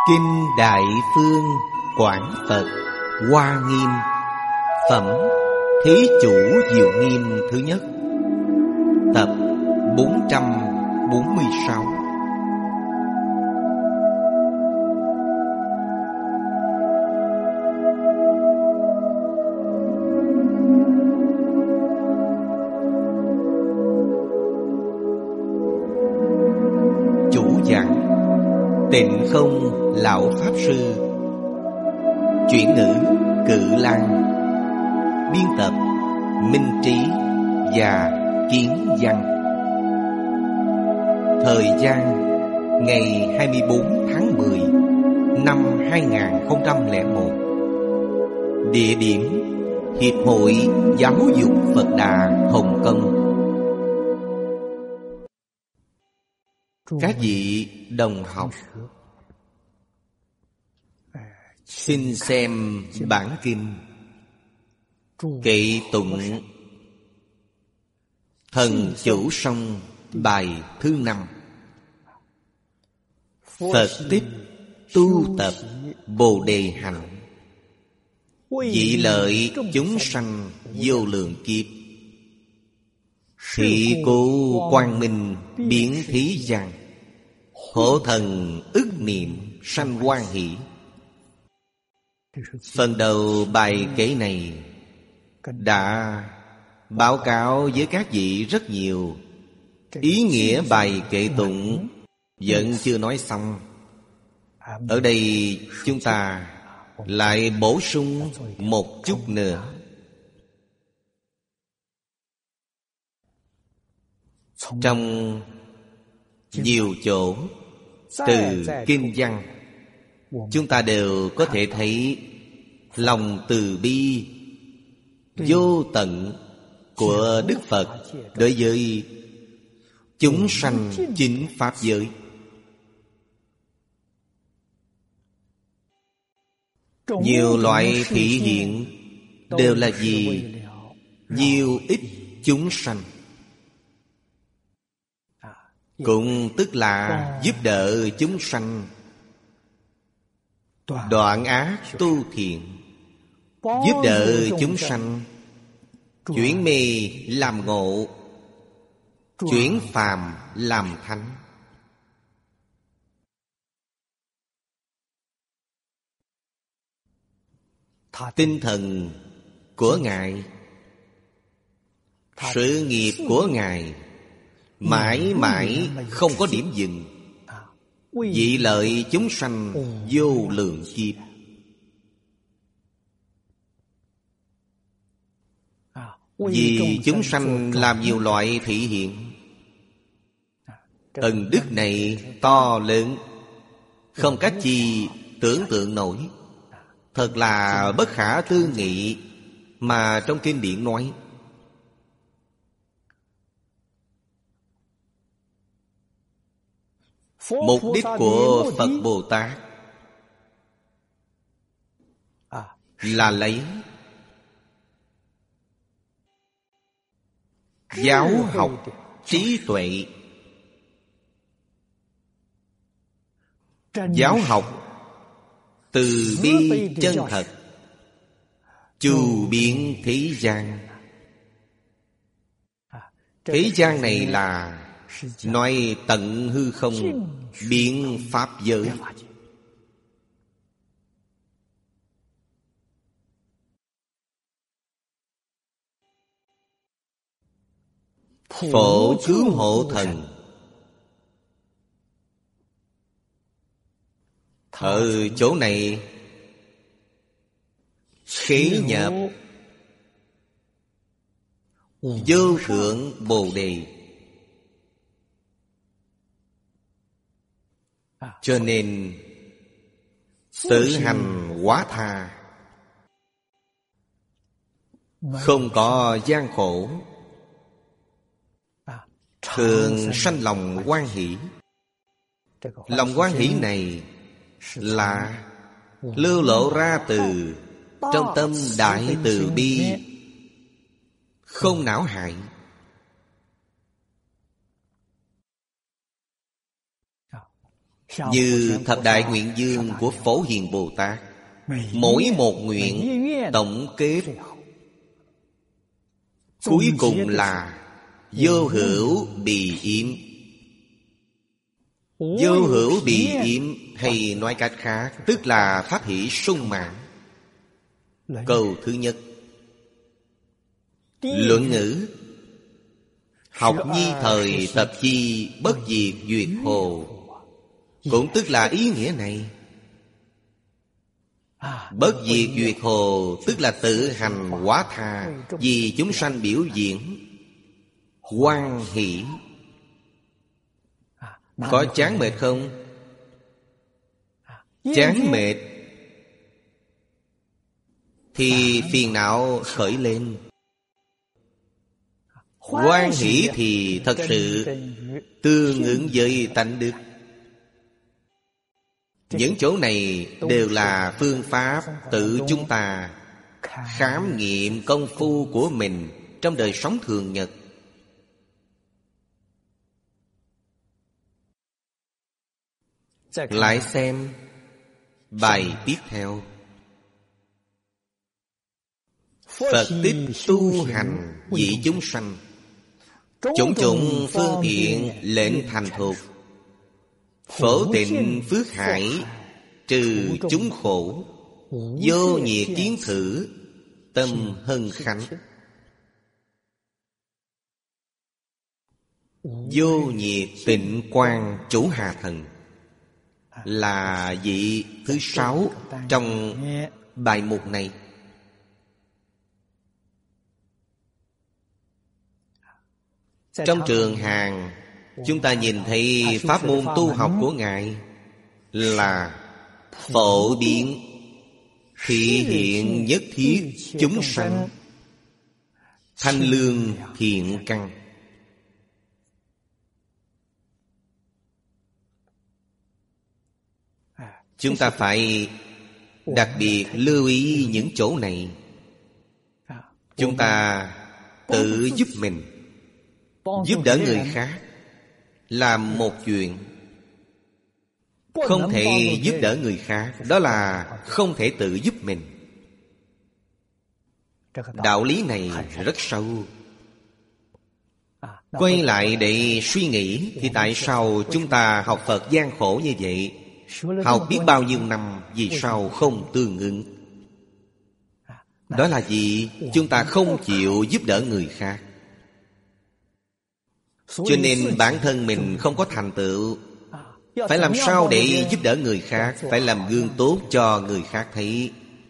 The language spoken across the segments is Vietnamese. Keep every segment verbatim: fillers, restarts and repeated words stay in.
Kinh Đại Phương Quảng Phật Hoa Nghiêm. Phẩm Thế Chủ Diệu Nghiêm thứ nhất. Tập bốn trăm bốn mươi sáu. Chủ giảng Tịnh Không Lão Pháp Sư. Chuyển ngữ Cự Lan. Biên tập Minh Trí và Kiến Văn. Thời gian ngày hai mươi bốn tháng mười năm hai nghìn không trăm lẻ một. Địa điểm Hiệp hội Giáo dục Phật Đà Hồng Kông. Các vị đồng học, xin xem bản kinh Kệ Tụng Thần Chủ Song bài thứ năm. Phật tích tu tập Bồ Đề hạnh, vị lợi chúng sanh vô lượng kiếp. Thị cố quang minh biến thí gian, hộ thần ức niệm sanh hoan hỷ. Phần đầu bài kệ này đã báo cáo với các vị rất nhiều. Ý nghĩa bài kệ tụng vẫn chưa nói xong. Ở đây chúng ta lại bổ sung một chút nữa. Trong nhiều chỗ từ kinh văn, chúng ta đều có thể thấy lòng từ bi vô tận của Đức Phật đối với chúng sanh chính pháp giới. Nhiều loại thị hiện đều là gì? Nhiều ít chúng sanh, cũng tức là giúp đỡ chúng sanh đoạn ác tu thiện, giúp đỡ chúng sanh chuyển mê làm ngộ, chuyển phàm làm thánh. Tinh thần của Ngài, sự nghiệp của Ngài mãi mãi không có điểm dừng, vị lợi chúng sanh vô lượng kiếp. Vì chúng sanh làm nhiều loại thị hiện. Ân đức này to lớn, không cách chi tưởng tượng nổi, thật là bất khả tư nghị. Mà trong kinh điển nói, mục đích của Phật Bồ Tát là lấy giáo học trí tuệ, giáo học từ bi chân thật, chu biến thế gian. Thế gian này là nói tận hư không, biến pháp giới. Phổ cứu hộ thần. Ở chỗ này khế nhập vô thượng Bồ Đề. Cho nên tự hành hóa tha, không có gian khổ, thường sanh lòng hoan hỷ. Lòng hoan hỷ này là lưu lộ ra từ trong tâm đại từ bi, không não hại. Như thập đại nguyện dương của Phổ Hiền Bồ Tát, mỗi một nguyện tổng kết cuối cùng là vô hữu bì yếm. Vô hữu bì yếm, hay nói cách khác, tức là pháp hỷ sung mãn. Câu thứ nhất. Luận ngữ. Học nhi thời tập chi, bất diệt duyệt hồ. Cũng tức là ý nghĩa này. Bất diệt duyệt hồ, tức là tự hành hóa tha, vì chúng sanh biểu diễn. Hoan hỷ. Có chán mệt không? Chán mệt thì phiền não khởi lên. Hoan hỷ thì thật sự tương ứng với tánh đức. Những chỗ này đều là phương pháp tự chúng ta khám nghiệm công phu của mình trong đời sống thường nhật. Lại xem bài tiếp theo. Phật tích tu hành vị chúng sanh, chủng chủng phương tiện lệnh thành thục. Phổ tịnh phước hải, trừ chúng khổ. Vô nhiệt kiến thử, tâm hân khánh. Vô nhiệt tịnh quang chủ Hà Thần là vị thứ sáu trong bài mục này. Trong trường Hàn, chúng ta nhìn thấy pháp môn tu học của Ngài là phổ biến thị hiện nhất thiết chúng sanh, thanh lương thiện căn. Chúng ta phải đặc biệt lưu ý những chỗ này. Chúng ta tự giúp mình, giúp đỡ người khác làm một chuyện. Không thể giúp đỡ người khác, đó là không thể tự giúp mình. Đạo lý này rất sâu. Quay lại để suy nghĩ, thì tại sao chúng ta học Phật gian khổ như vậy? Học biết bao nhiêu năm, vì sao không tương ứng? Đó là vì chúng ta không chịu giúp đỡ người khác. Cho nên bản thân mình không có thành tựu. Phải làm sao để giúp đỡ người khác? Phải làm gương tốt cho người khác thấy.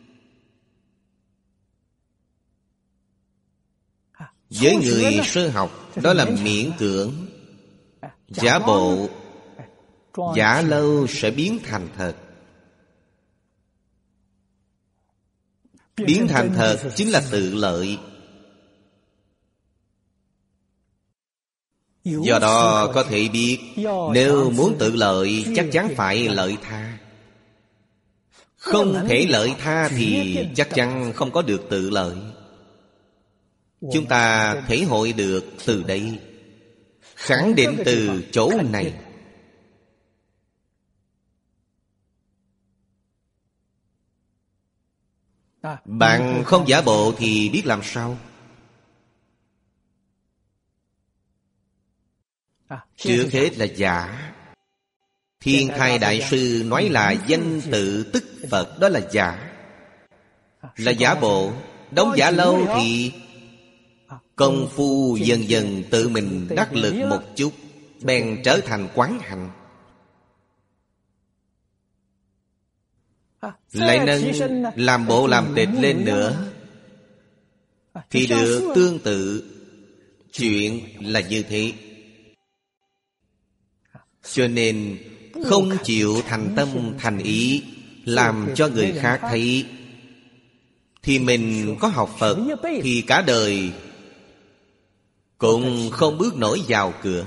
Với người sơ học, đó là miễn cưỡng, giả bộ, giả lâu sẽ biến thành thật. Biến thành thật chính là tự lợi. Do đó có thể biết, nếu muốn tự lợi chắc chắn phải lợi tha. Không thể lợi tha thì chắc chắn không có được tự lợi. Chúng ta thể hội được từ đây, khẳng định từ chỗ này. Bạn không giả bộ thì biết làm sao? Trước hết là giả. Thiên Thai Đại Sư nói là danh tự tức Phật, đó là giả. Là giả bộ. Đóng giả lâu thì công phu dần dần tự mình đắc lực một chút, bèn trở thành quán hạnh. Lại nâng làm bộ làm tịch lên nữa thì được tương tự. Chuyện là như thế. Cho nên không chịu thành tâm thành ý làm cho người khác thấy, thì mình có học Phật thì cả đời cũng không bước nổi vào cửa.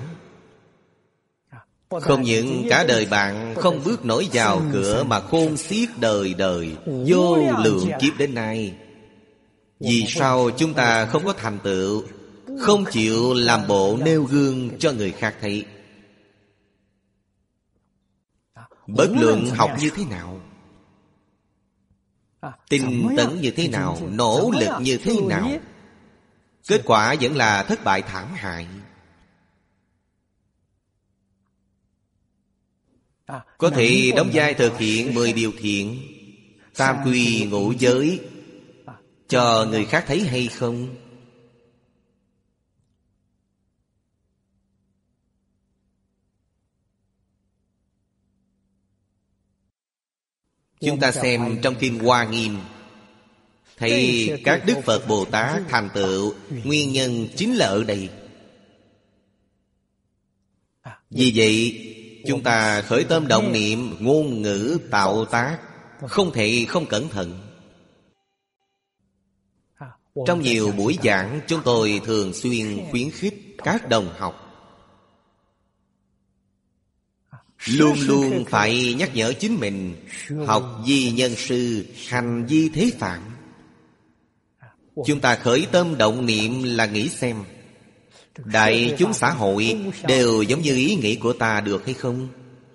Không những cả đời bạn không bước nổi vào cửa, mà khôn xiết đời đời vô lượng kiếp đến nay. Vì sao chúng ta không có thành tựu? Không chịu làm bộ nêu gương cho người khác thấy. Bất luận học như thế nào, tinh tấn như thế nào, nỗ lực như thế nào, kết quả vẫn là thất bại thảm hại. Có thể đóng vai thực hiện mười điều thiện, tam quy ngũ giới cho người khác thấy hay không? Chúng ta xem trong Kinh Hoa Nghiêm, thấy các Đức Phật Bồ Tát thành tựu, nguyên nhân chính là ở đây. Vì vậy, chúng ta khởi tâm động niệm, ngôn ngữ tạo tác, không thể không cẩn thận. Trong nhiều buổi giảng, chúng tôi thường xuyên khuyến khích các đồng học luôn luôn phải nhắc nhở chính mình, học vi nhân sư, hành vi thế phạn. Chúng ta khởi tâm động niệm là nghĩ xem, đại chúng xã hội đều giống như ý nghĩ của ta được hay không?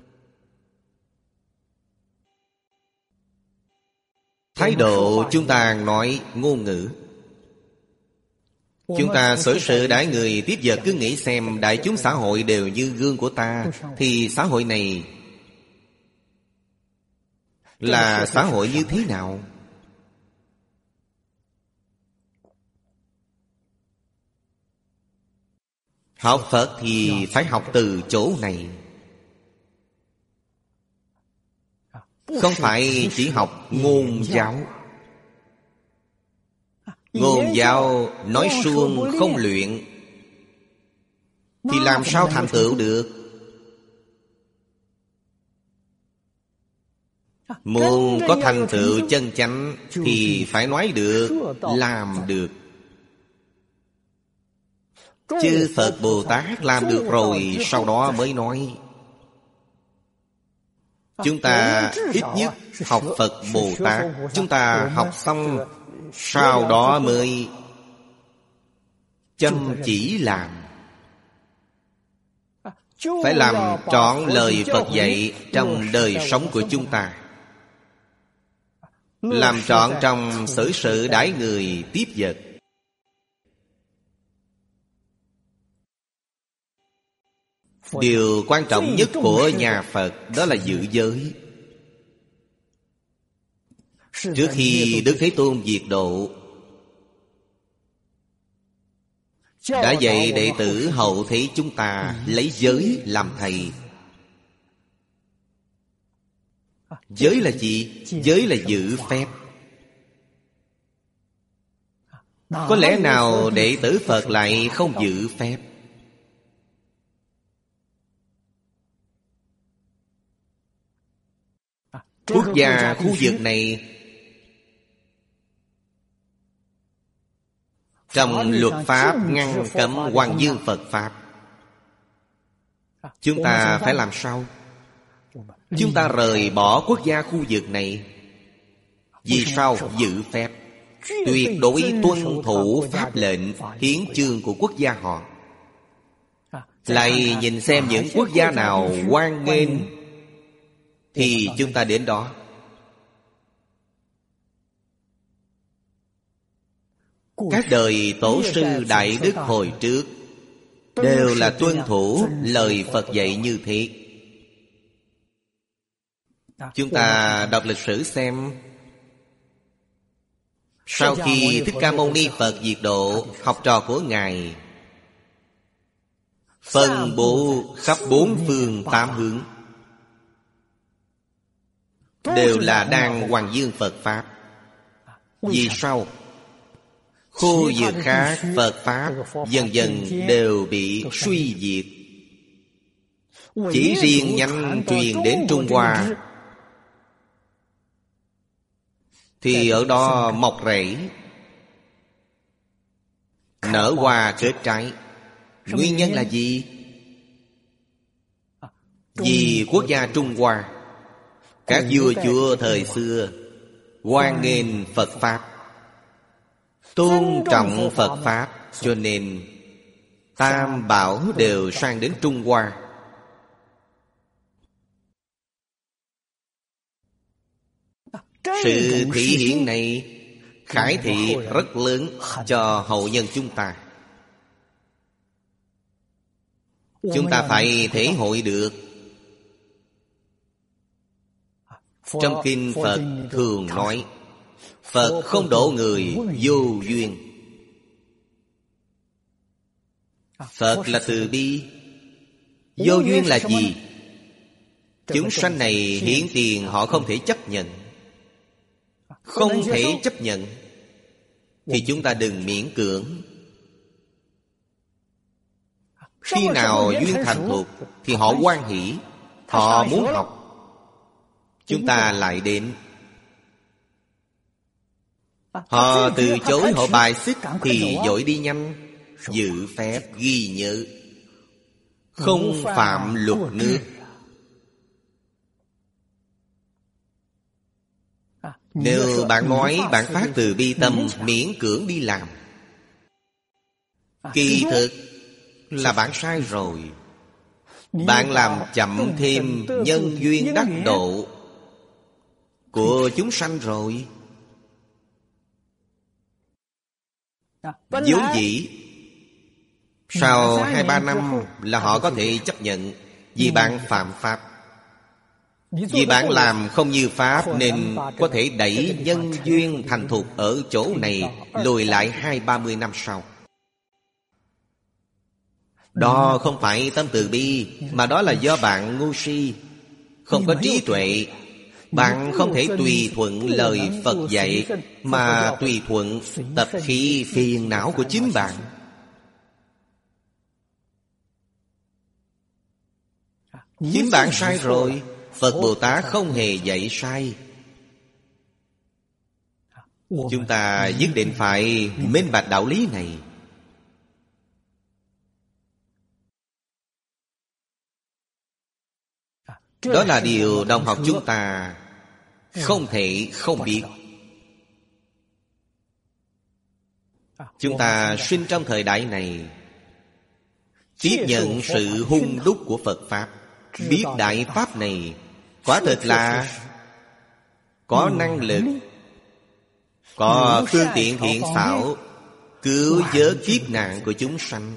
Thái độ chúng ta nói ngôn ngữ, chúng ta xử sự đãi người tiếp vật cứ nghĩ xem đại chúng xã hội đều như gương của ta, thì xã hội này là xã hội như thế nào? Học Phật thì phải học từ chỗ này, không phải chỉ học ngôn giáo. Ngôn giáo nói suông không luyện thì làm sao thành tựu được? Muốn có thành tựu chân chánh thì phải nói được, làm được. Chư Phật Bồ Tát làm được rồi, sau đó mới nói. Chúng ta ít nhất học Phật Bồ Tát, chúng ta học xong, sau đó mới chăm chỉ làm. Phải làm trọn lời Phật dạy trong đời sống của chúng ta, làm trọn trong xử sự đãi người tiếp vật. Điều quan trọng nhất của nhà Phật đó là giữ giới. Trước khi Đức Thế Tôn diệt độ, đã dạy đệ tử hậu thế chúng ta lấy giới làm thầy. Giới là gì? Giới là giữ phép. Có lẽ nào đệ tử Phật lại không giữ phép? Quốc gia khu vực này trong luật pháp ngăn cấm hoằng dương Phật Pháp. Chúng ta phải làm sao? Chúng ta rời bỏ quốc gia khu vực này. Vì sao? Giữ phép, tuyệt đối tuân thủ pháp lệnh, hiến chương của quốc gia họ. Lại nhìn xem những quốc gia nào hoan nghênh thì chúng ta đến đó. Các đời tổ sư Đại Đức hồi trước đều là tuân thủ lời Phật dạy như thế. Chúng ta đọc lịch sử xem, sau khi Thích Ca Mâu Ni Phật diệt độ, học trò của Ngài phân bố khắp bốn phương tám hướng, đều là đang hoằng dương Phật Pháp. Vì sao? Khu vực khác Phật Pháp dần dần đều bị suy diệt. Chỉ riêng nhánh truyền đến Trung Hoa thì ở đó mọc rễ, nở hoa kết trái. Nguyên nhân là gì? Vì quốc gia Trung Hoa, các vua chúa thời xưa hoan nghênh Phật Pháp, tôn trọng Phật Pháp, cho nên tam bảo đều sang đến Trung Hoa. Sự thị hiện này khải thị rất lớn cho hậu nhân chúng ta. Chúng ta phải thể hội được. Trong kinh Phật thường nói, Phật không độ người vô duyên. Phật là từ bi. Vô duyên là gì? Chúng sanh này hiển tiền họ không thể chấp nhận. Không thể chấp nhận thì chúng ta đừng miễn cưỡng. Khi nào duyên thành thục thì họ hoan hỷ, họ muốn học, chúng ta lại đến. Họ từ chối, họ bài xích thì vội đi nhanh, giữ phép ghi nhớ, không phạm luật nước. Nếu bạn nói bạn phát từ bi tâm, miễn cưỡng đi làm, kỳ thực là bạn sai rồi. Bạn làm chậm thêm nhân duyên đắc độ của chúng sanh rồi. Vốn dĩ sau hai ba năm là họ có thể chấp nhận, vì bạn phạm pháp. Vì bạn làm không như pháp nên có thể đẩy nhân duyên thành thục ở chỗ này lùi lại hai ba mươi năm sau. Đó không phải tâm từ bi, mà đó là do bạn ngu si, không có trí tuệ. Bạn không thể tùy thuận lời Phật dạy, mà tùy thuận tập khí phiền não của chính bạn. Chính bạn sai rồi, Phật Bồ Tát không hề dạy sai. Chúng ta nhất định phải minh bạch đạo lý này. Đó là điều đồng học chúng ta không thể không biết. Chúng ta sinh trong thời đại này, tiếp nhận sự hung đúc của Phật Pháp, biết đại Pháp này quả thật là có năng lực, có phương tiện thiện xảo cứu vớt kiếp nạn của chúng sanh.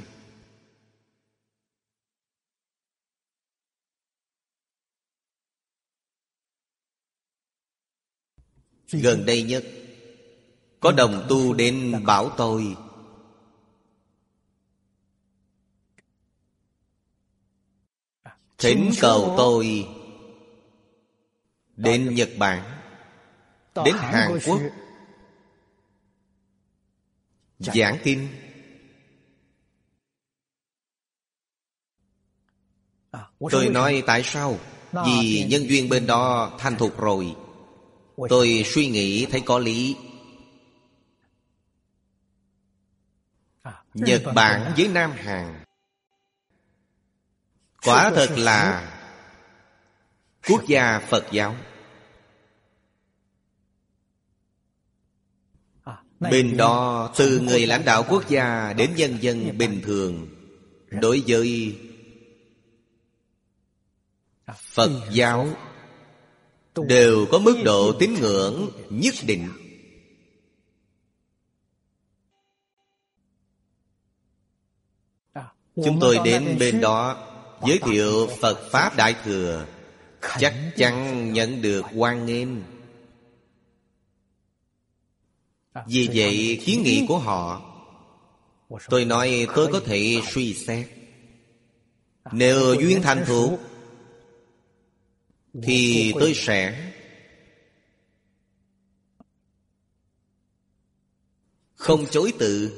Gần đây nhất có đồng tu đến bảo tôi, thỉnh cầu tôi đến Nhật Bản, đến Hàn Quốc giảng kinh. Tôi nói tại sao? Vì nhân duyên bên đó thành thục rồi. Tôi suy nghĩ thấy có lý. Nhật Bản với Nam Hàn quả thật là quốc gia Phật giáo. Bên đó từ người lãnh đạo quốc gia đến nhân dân bình thường, đối với Phật giáo đều có mức độ tín ngưỡng nhất định. Chúng tôi đến bên đó giới thiệu Phật Pháp Đại Thừa, chắc chắn nhận được hoan nghênh. Vì vậy kiến nghị của họ, tôi nói tôi có thể suy xét. Nếu duyên thành thục thì tôi sẽ không chối từ.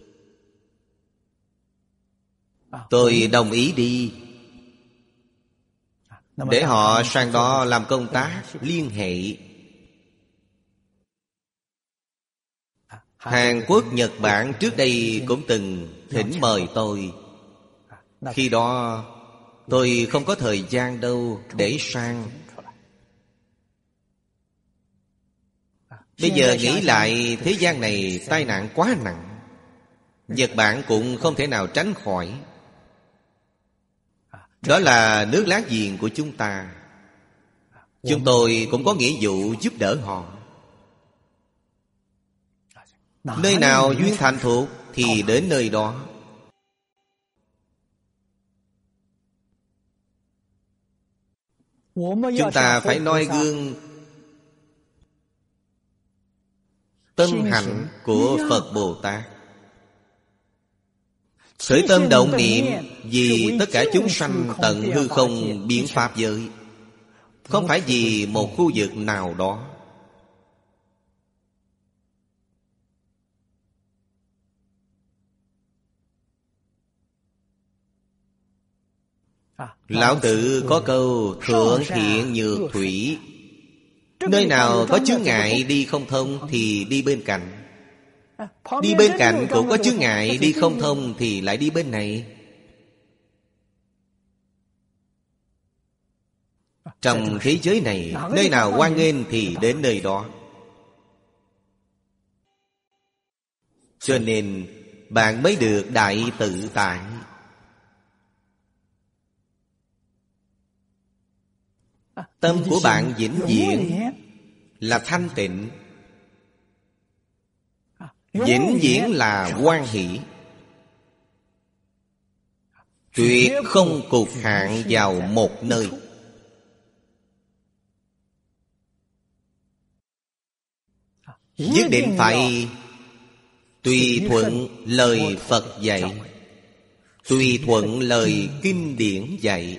Tôi đồng ý đi, để họ sang đó làm công tác liên hệ. Hàn Quốc, Nhật Bản trước đây cũng từng thỉnh mời tôi. Khi đó tôi không có thời gian đâu để sang. Bây giờ nghĩ lại, thế gian này tai nạn quá nặng, Nhật Bản cũng không thể nào tránh khỏi. Đó là nước láng giềng của chúng ta. Chúng tôi cũng có nghĩa vụ giúp đỡ họ. Nơi nào duyên thành thục thì đến nơi đó. Chúng ta phải noi gương tâm hạnh của Phật Bồ Tát, khởi tâm động niệm vì tất cả chúng sanh tận hư không biến pháp giới, không phải vì một khu vực nào đó. Lão Tử có câu thượng thiện nhược thủy. Nơi nào có chướng ngại đi không thông thì đi bên cạnh. Đi bên cạnh cũng có chướng ngại đi không thông thì lại đi bên này. Trong thế giới này, nơi nào hoan nghênh thì đến nơi đó. Cho nên bạn mới được đại tự tại. Tâm của bạn vĩnh viễn là thanh tịnh, vĩnh viễn là hoan hỷ, tuyệt không cục hạn vào một nơi. Nhất định phải tùy thuận lời Phật dạy, tùy thuận lời kinh điển dạy.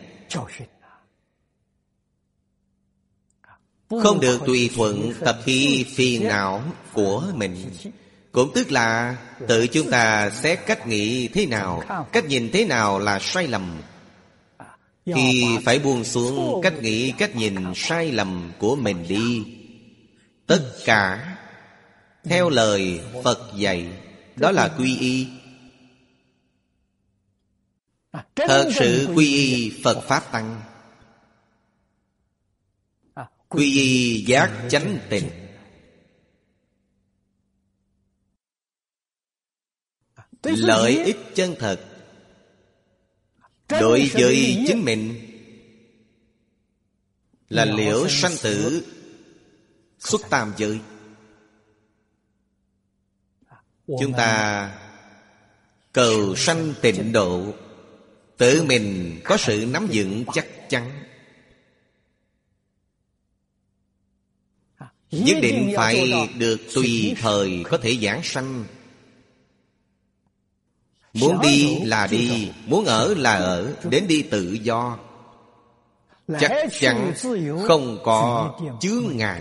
Không được tùy thuận tập khí phiền não của mình. Cũng tức là tự chúng ta xét cách nghĩ thế nào, cách nhìn thế nào là sai lầm, thì phải buông xuống cách nghĩ, cách nhìn sai lầm của mình đi. Tất cả theo lời Phật dạy, đó là quy y. Thật sự quy y Phật Pháp Tăng, quy y giác chánh tịnh. Lợi ích chân thật đối với chính mình là liễu sanh tử xuất tam giới. Chúng ta cầu sanh tịnh độ, tự mình có sự nắm vững chắc chắn. Nhất định phải được tùy thời có thể giảng sanh. Muốn đi là đi, muốn ở là ở, đến đi tự do. Chắc chắn không có chướng ngại.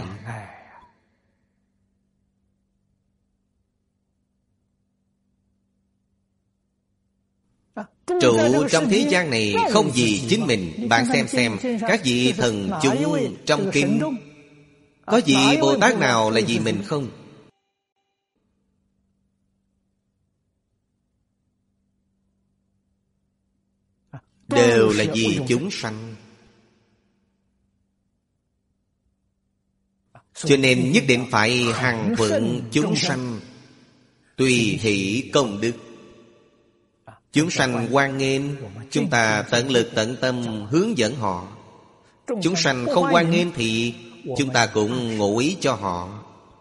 Trụ trong thế gian này không vì chính mình. Bạn xem xem các vị thần chúng trong kinh, có vị Bồ Tát nào là vì mình không? Đều là vì chúng sanh. Cho nên nhất định phải hằng thuận chúng sanh, tùy hỷ công đức. Chúng sanh hoan nghênh, chúng ta tận lực tận tâm hướng dẫn họ. Chúng sanh không hoan nghênh thì chúng ta cũng ngụ ý cho họ.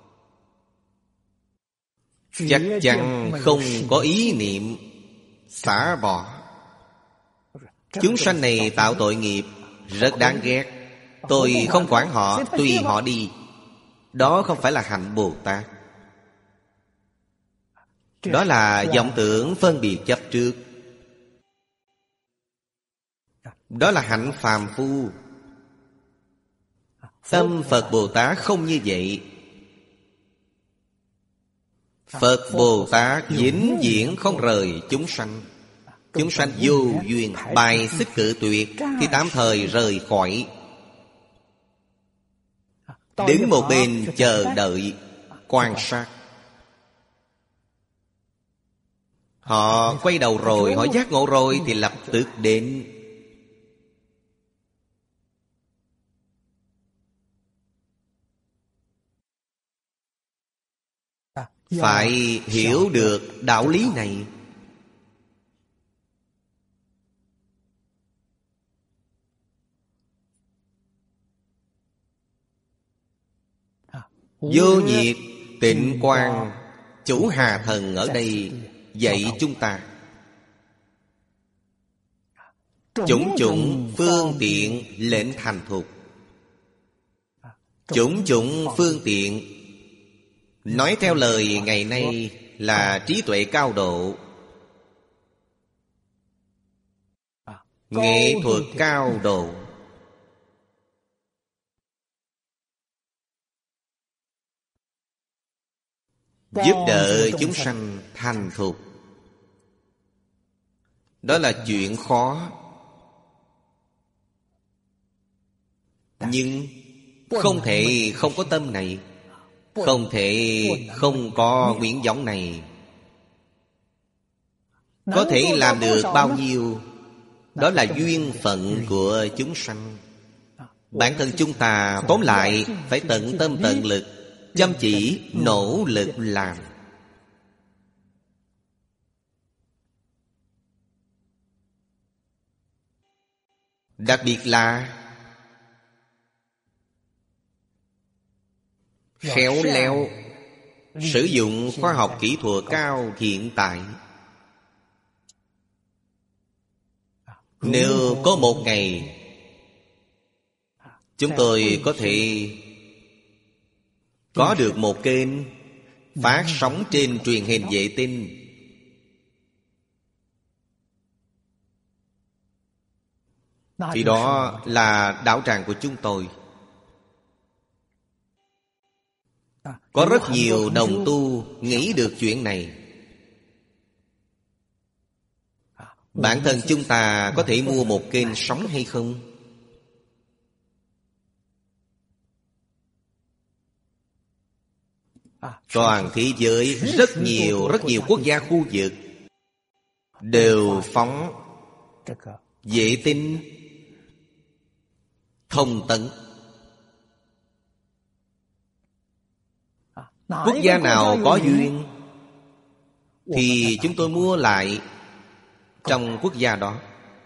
Chắc chắn không có ý niệm xả bỏ. Chúng sanh này tạo tội nghiệp rất đáng ghét, tôi không quản họ, tùy họ đi. Đó không phải là hạnh Bồ Tát. Đó là vọng tưởng phân biệt chấp trước. Đó là hạnh phàm phu. Tâm Phật Bồ Tát không như vậy. Phật Bồ Tát vĩnh viễn không rời chúng sanh. Chúng sanh vô duyên bài xích cự tuyệt thì tạm thời rời khỏi, đứng một bên chờ đợi, quan sát. Họ quay đầu rồi, họ giác ngộ rồi thì lập tức đến. Phải hiểu được đạo lý này. Vô nhiệt tịnh quang Chủ Hà Thần ở đây dạy chúng ta chủng chủng phương tiện lệnh thành thục. Chủng chủng phương tiện, nói theo lời ngày nay là trí tuệ cao độ, nghệ thuật cao độ, giúp đỡ chúng sanh thành thục. Đó là chuyện khó, nhưng không thể không có tâm này, không thể không có nguyện vọng này. Có thể làm được bao nhiêu, đó là duyên phận của chúng sanh. Bản thân chúng ta tóm lại phải tận tâm tận lực, chăm chỉ nỗ lực làm. Đặc biệt là khéo léo sử dụng khoa học kỹ thuật cao hiện tại. Nếu có một ngày chúng tôi có thể có được một kênh phát sóng trên truyền hình vệ tinh, thì đó là đạo tràng của chúng tôi. Có rất nhiều đồng tu nghĩ được chuyện này. Bản thân chúng ta có thể mua một kênh sóng hay không? Toàn thế giới rất nhiều, rất nhiều quốc gia khu vực đều phóng vệ tinh thông tấn. Quốc gia nào có duyên thì chúng tôi mua lại trong quốc gia đó.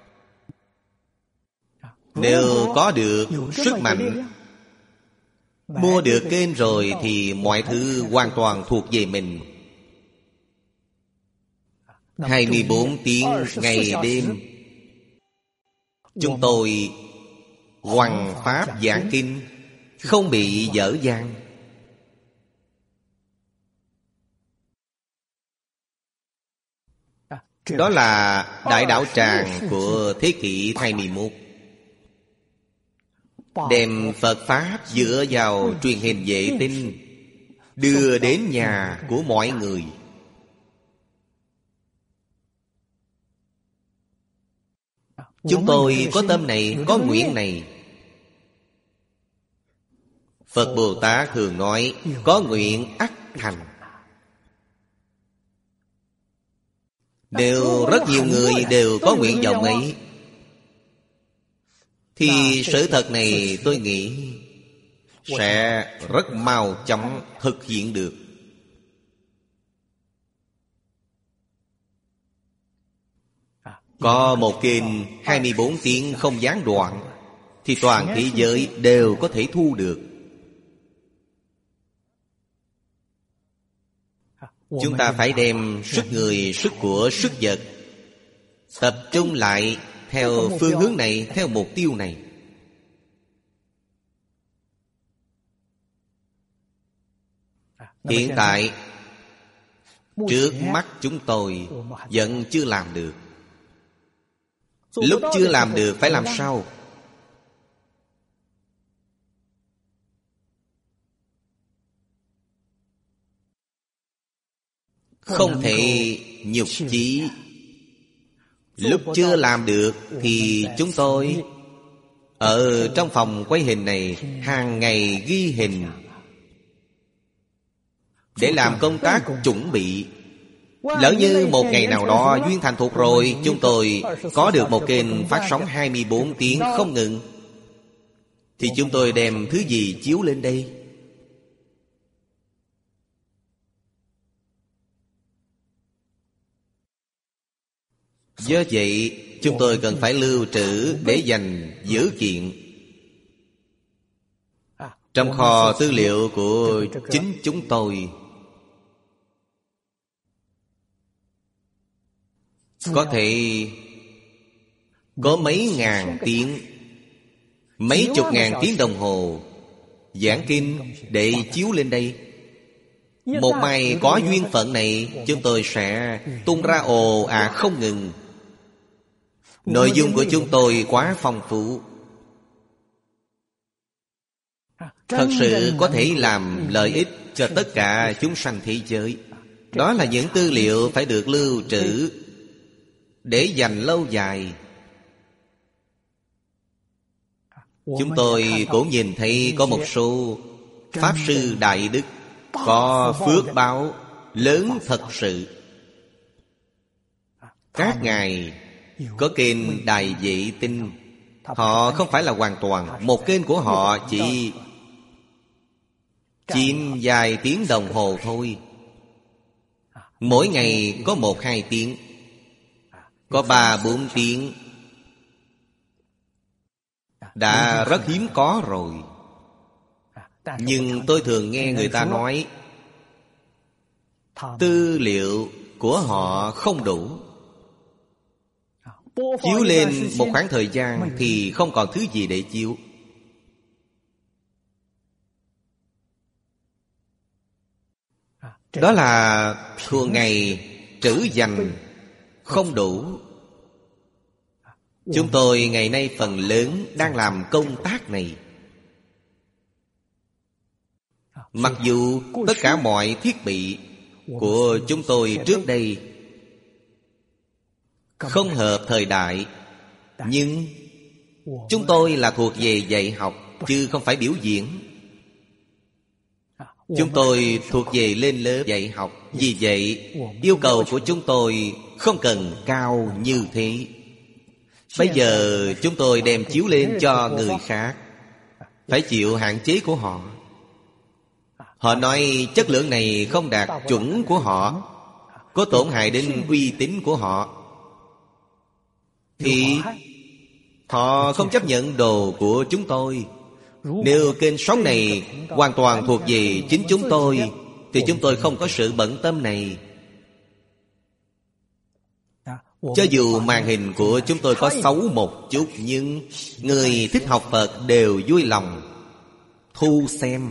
Nếu có được sức mạnh, mua được kênh rồi thì mọi thứ hoàn toàn thuộc về mình. hai mươi bốn tiếng ngày đêm chúng tôi hoằng pháp giảng kinh, không bị dở dang. Đó là đại đạo tràng của thế kỷ hai mươi mốt. Đem Phật Pháp dựa vào truyền hình vệ tinh đưa đến nhà của mọi người. Chúng tôi có tâm này, có nguyện này. Phật Bồ Tát thường nói có nguyện ắt thành. Đều rất nhiều người đều có nguyện vọng ấy, thì sự thật này tôi nghĩ sẽ rất mau chóng thực hiện được. Có một kênh hai mươi bốn tiếng không gián đoạn thì toàn thế giới đều có thể thu được. Chúng ta phải đem sức người, sức của, sức vật tập trung lại theo phương hướng này, theo mục tiêu này. Hiện tại trước mắt chúng tôi vẫn chưa làm được. Lúc chưa làm được phải làm sao? Không thể nhục chí. Lúc chưa làm được thì chúng tôi ở trong phòng quay hình này hàng ngày ghi hình để làm công tác chuẩn bị. Lỡ như một ngày nào đó duyên thành thục rồi, chúng tôi có được một kênh phát sóng hai mươi bốn tiếng không ngừng, thì chúng tôi đem thứ gì chiếu lên đây? Do vậy chúng tôi cần phải lưu trữ để dành dữ kiện. Trong kho tư liệu của chính chúng tôi có thể có mấy ngàn tiếng, mấy chục ngàn tiếng đồng hồ giảng kinh để chiếu lên đây. Một mai có duyên phận này, chúng tôi sẽ tung ra ồ ạt không ngừng. Nội dung của chúng tôi quá phong phú, thật sự có thể làm lợi ích cho tất cả chúng sanh thế giới. Đó là những tư liệu phải được lưu trữ để dành lâu dài. Chúng tôi cũng nhìn thấy có một số Pháp Sư Đại Đức có phước báo lớn thật sự. Các ngài có kênh Đài Vệ Tinh. Họ không phải là hoàn toàn, một kênh của họ chỉ chiếm vài tiếng đồng hồ thôi. Mỗi ngày có một hai tiếng, có ba bốn tiếng đã rất hiếm có rồi. Nhưng tôi thường nghe người ta nói tư liệu của họ không đủ. Chiếu lên một khoảng thời gian thì không còn thứ gì để chiếu. Đó là thường ngày trữ dành không đủ. Chúng tôi ngày nay phần lớn đang làm công tác này. Mặc dù tất cả mọi thiết bị của chúng tôi trước đây không hợp thời đại, nhưng chúng tôi là thuộc về dạy học chứ không phải biểu diễn. Chúng tôi thuộc về lên lớp dạy học. Vì vậy yêu cầu của chúng tôi không cần cao như thế. Bây giờ chúng tôi đem chiếu lên cho người khác, phải chịu hạn chế của họ. Họ nói chất lượng này không đạt chuẩn của họ, có tổn hại đến uy tín của họ, thì họ không chấp nhận đồ của chúng tôi. Nếu kênh sóng này hoàn toàn thuộc về chính chúng tôi thì chúng tôi không có sự bận tâm này. Cho dù màn hình của chúng tôi có xấu một chút, nhưng người thích học Phật đều vui lòng thu xem.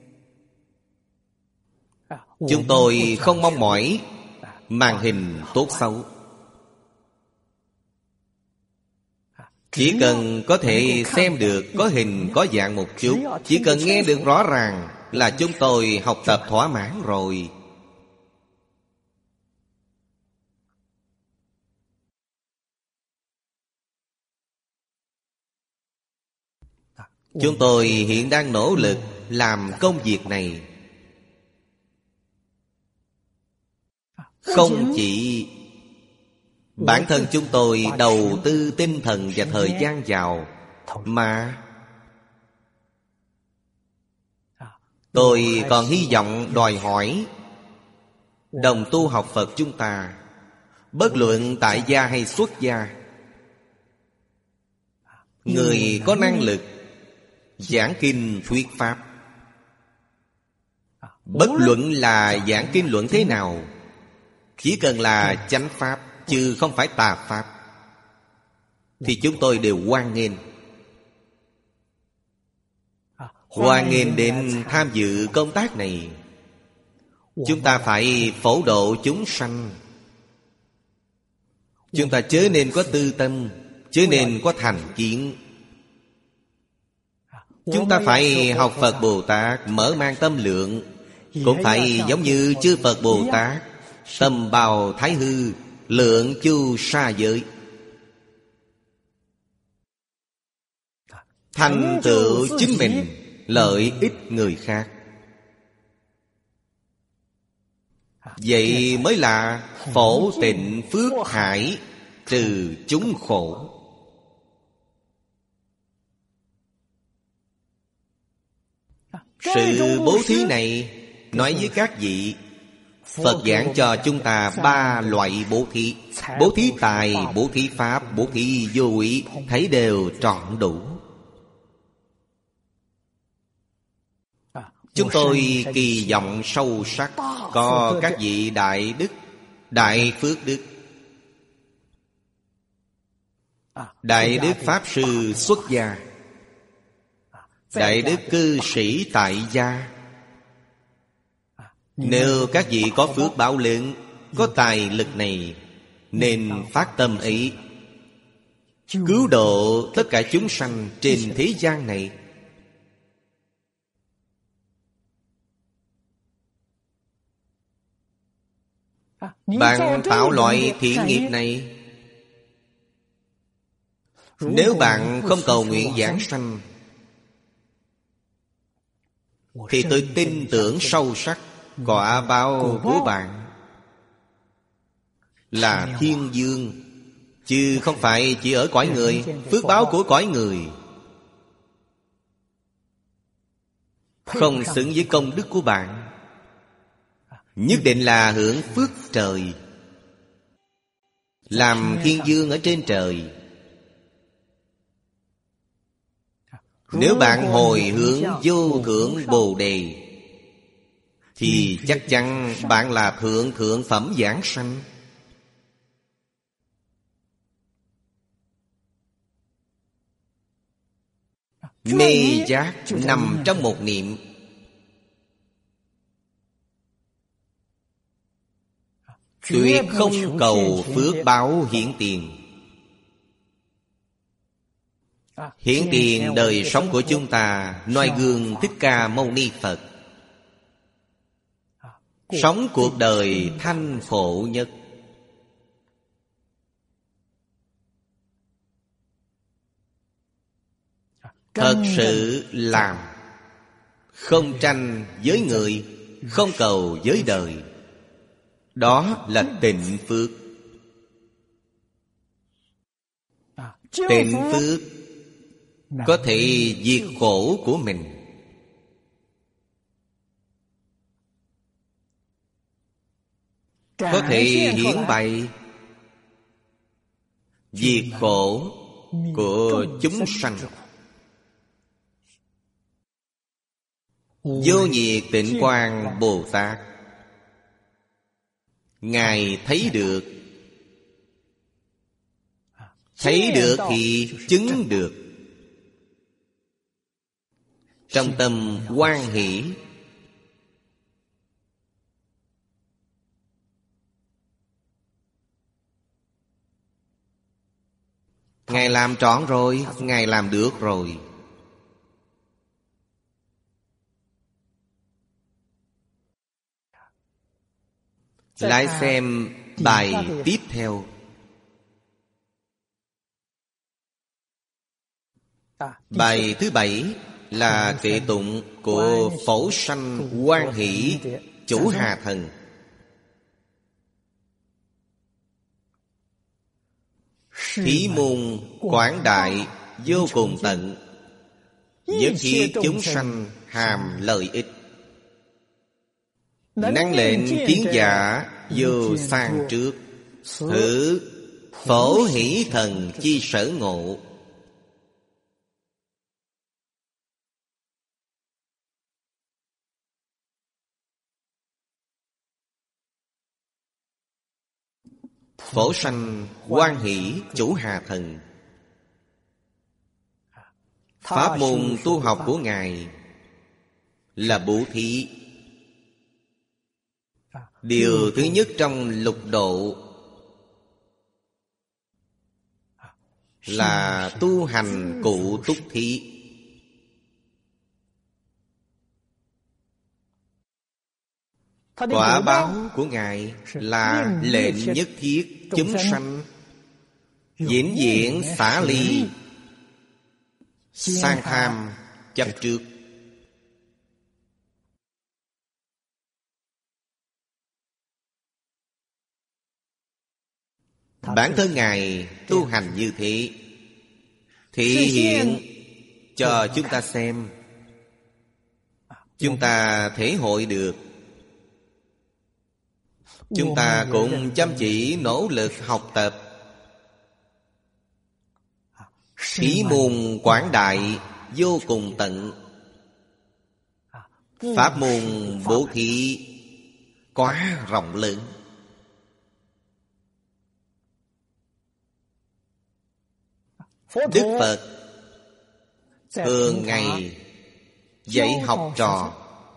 Chúng tôi không mong mỏi màn hình tốt xấu. Chỉ cần có thể xem được, có hình có dạng một chút, chỉ cần nghe được rõ ràng là chúng tôi học tập thỏa mãn rồi. Chúng tôi hiện đang nỗ lực làm công việc này. Không chỉ bản thân chúng tôi đầu tư tinh thần và thời gian vào, mà tôi còn hy vọng đòi hỏi đồng tu học Phật chúng ta, bất luận tại gia hay xuất gia, người có năng lực giảng kinh thuyết pháp, bất luận là giảng kinh luận thế nào, chỉ cần là chánh pháp chứ không phải tà pháp, thì chúng tôi đều hoan nghênh. Hoan nghênh đến tham dự công tác này. Chúng ta phải phổ độ chúng sanh. Chúng ta chớ nên có tư tâm, chớ nên có thành kiến. Chúng ta phải học Phật Bồ Tát, mở mang tâm lượng. Cũng phải giống như chư Phật Bồ Tát, tâm bào thái hư, lượng chu sa giới, thành tựu chính mình, lợi ích người khác. Vậy mới là phổ tịnh phước hải, trừ chúng khổ. Sự bố thí này nói với các vị, Phật giảng cho chúng ta ba loại bố thí: bố thí tài, bố thí pháp, bố thí vô úy, thấy đều trọn đủ. Chúng tôi kỳ vọng sâu sắc có các vị đại đức, đại phước đức Đại đức Pháp Sư xuất gia, đại đức cư sĩ tại gia. Nếu các vị có phước báo lớn, có tài lực này, nên phát tâm ấy, cứu độ tất cả chúng sanh trên thế gian này. Bạn tạo loại thiện nghiệp này, nếu bạn không cầu nguyện giảng sanh, thì tôi tin tưởng sâu sắc quả báo của bạn là thiên dương, chứ không phải chỉ ở cõi người. Phước báo của cõi người không xứng với công đức của bạn, nhất định là hưởng phước trời, làm thiên dương ở trên trời. Nếu bạn hồi hướng vô thượng Bồ Đề, thì chắc chắn bạn là thượng thượng phẩm giảng sanh. Mê giác nằm trong một niệm. Tuyệt không cầu phước báo hiển tiền. Hiển tiền đời sống của chúng ta noi gương Thích Ca Mâu Ni Phật, sống cuộc đời thanh khổ nhất. Thật sự làm, không tranh với người, không cầu với đời. Đó là tịnh phước. Tịnh phước có thể diệt khổ của mình. Có thể hiển bày diệt khổ của chúng sanh. Vô Nhiệt Tịnh Quang Bồ Tát, Ngài thấy được. Thấy được thì chứng được. Trong tâm hoan hỷ, Ngài làm trọn rồi, Ngài làm được rồi. Lại xem bài tiếp theo. Bài thứ bảy là kệ tụng của Phổ Sanh Hoan Hỷ Chủ Hà Thần. Thí môn quảng đại vô cùng tận, nhất thiết chúng sanh hàm lợi ích. Năng lệnh kiến giả vô sang trước, thử Phổ Hỷ Thần chi sở ngộ. Phổ Sanh Hoan Hỷ Chủ Hà Thần, pháp môn tu học của Ngài là bố thí. Điều thứ nhất trong lục độ là tu hành cụ túc thí. Quả báo của Ngài là lệnh nhất thiết chúng sanh vĩnh viễn xả ly sang tham chấp trước. Bản thân Ngài tu hành như thế, thị hiện cho chúng ta xem, chúng ta thể hội được. Chúng ta cũng chăm chỉ nỗ lực học tập. Ý môn quảng đại vô cùng tận, pháp môn bố thí quá rộng lớn. Đức Phật thường ngày dạy học trò,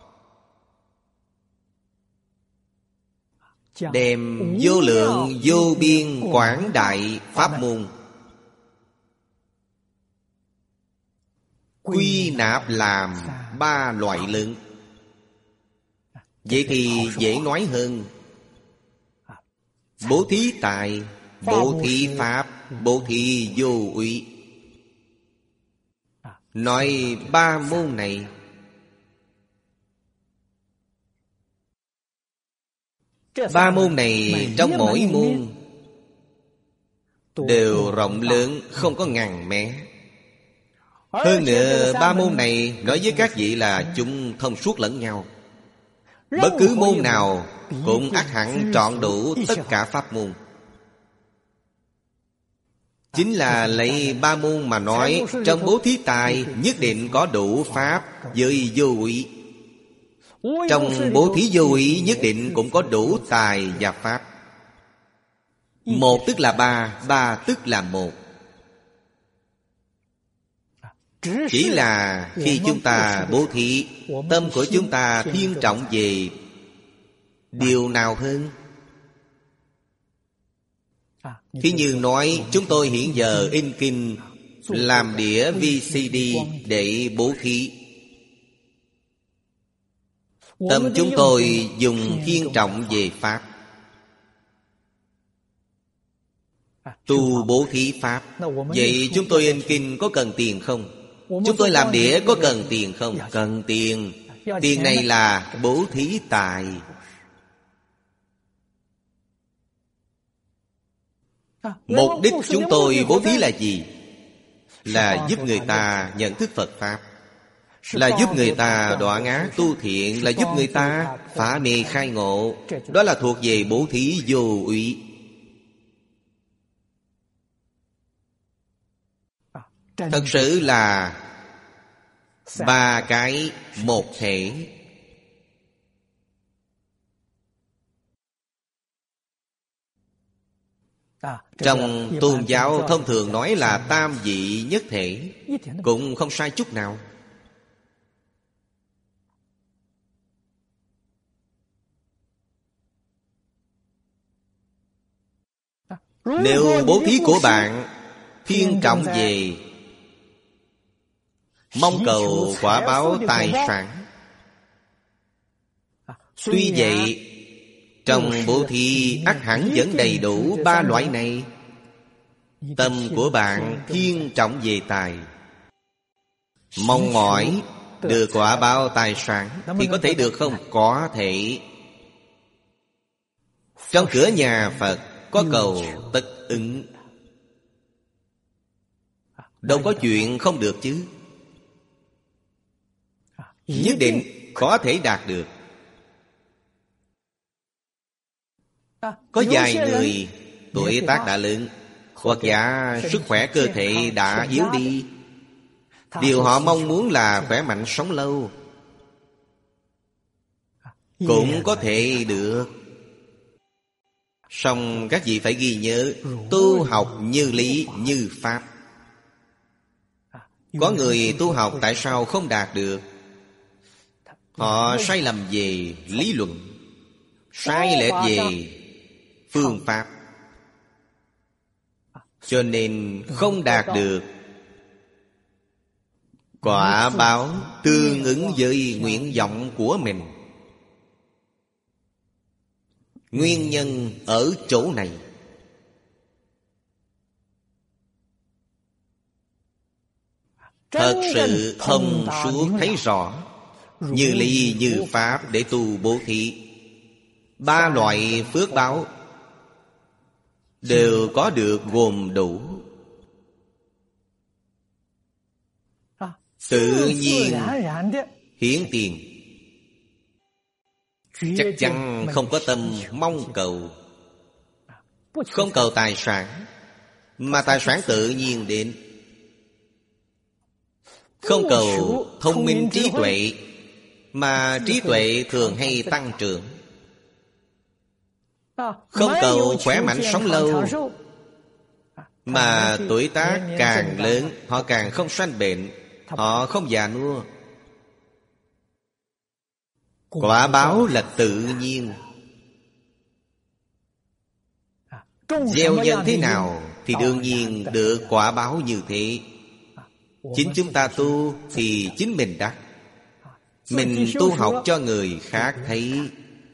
đem vô lượng vô biên quảng đại pháp môn quy nạp làm ba loại lớn. Vậy thì dễ nói hơn. Bố thí tài, bố thí pháp, bố thí vô úy. Nói ba môn này Ba môn này trong mỗi môn đều rộng lớn, không có ngăn mé. Hơn nữa ba môn này nói với các vị là chúng thông suốt lẫn nhau. Bất cứ môn nào cũng ắt hẳn trọn đủ tất cả pháp môn. Chính là lấy ba môn mà nói, trong bố thí tài nhất định có đủ pháp với vô úy. Trong bố thí vô úy nhất định cũng có đủ tài và pháp. Một tức là ba, ba tức là một. Chỉ là khi chúng ta bố thí, tâm của chúng ta thiên trọng về điều nào hơn? Thí như nói chúng tôi hiện giờ in kinh, làm đĩa vê xê đê để bố thí. Tâm chúng tôi dùng thiên trọng về pháp, tu bố thí pháp. Vậy chúng tôi in kinh có cần tiền không? Chúng tôi làm đĩa có cần tiền không? Cần tiền. Tiền này là bố thí tài. Mục đích chúng tôi bố thí là gì? Là giúp người ta nhận thức Phật Pháp, là giúp người ta đoạn ác tu thiện, là giúp người ta phá mê khai ngộ. Đó là thuộc về bố thí vô úy. Thật sự là ba cái một thể. Trong tôn giáo thông thường nói là tam vị nhất thể, cũng không sai chút nào. Nếu bố thí của bạn thiên trọng về mong cầu quả báo tài sản, tuy vậy trong bố thí ắt hẳn vẫn đầy đủ ba loại này. Tâm của bạn thiên trọng về tài, mong mỏi được quả báo tài sản thì có thể được không? Có thể. Trong cửa nhà Phật có cầu tất ứng, đâu có chuyện không được chứ. Nhất định có thể đạt được. Có vài người tuổi tác đã lớn, hoặc giả sức khỏe cơ thể đã yếu đi, điều họ mong muốn là khỏe mạnh sống lâu, cũng có thể được. Song các vị phải ghi nhớ, tu học như lý như pháp. Có người tu học tại sao không đạt được? Họ sai lầm về lý luận, sai lệch về phương pháp, cho nên không đạt được quả báo tương ứng với nguyện vọng của mình. Nguyên nhân ở chỗ này. Thật sự thông suốt thấy rõ, như lý như pháp để tu bố thí. Ba loại phước báo đều có được gồm đủ. Tự nhiên hiển tiền, chắc chắn không có tâm mong cầu. Không cầu tài sản, mà tài sản tự nhiên đến. Không cầu thông minh trí tuệ, mà trí tuệ thường hay tăng trưởng. Không cầu khỏe mạnh sống lâu, Mà tuổi tác càng lớn, họ càng không sanh bệnh, họ không già nua. Quả báo là tự nhiên. Gieo nhân thế nào thì đương nhiên được quả báo như thế. Chính chúng ta tu thì chính mình đắc. Mình tu học cho người khác thấy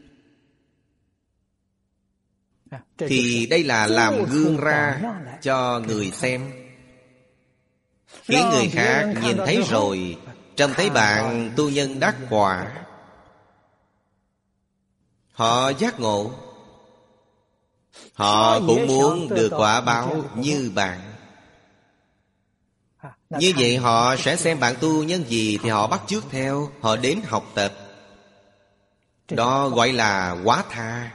thì đây là làm gương ra cho người xem, khiến người khác nhìn thấy rồi, trông thấy bạn tu nhân đắc quả, họ giác ngộ, họ cũng muốn được quả báo như bạn. Như vậy họ sẽ xem bạn tu nhân gì thì họ bắt chước theo, họ đến học tập. Đó gọi là quá tha.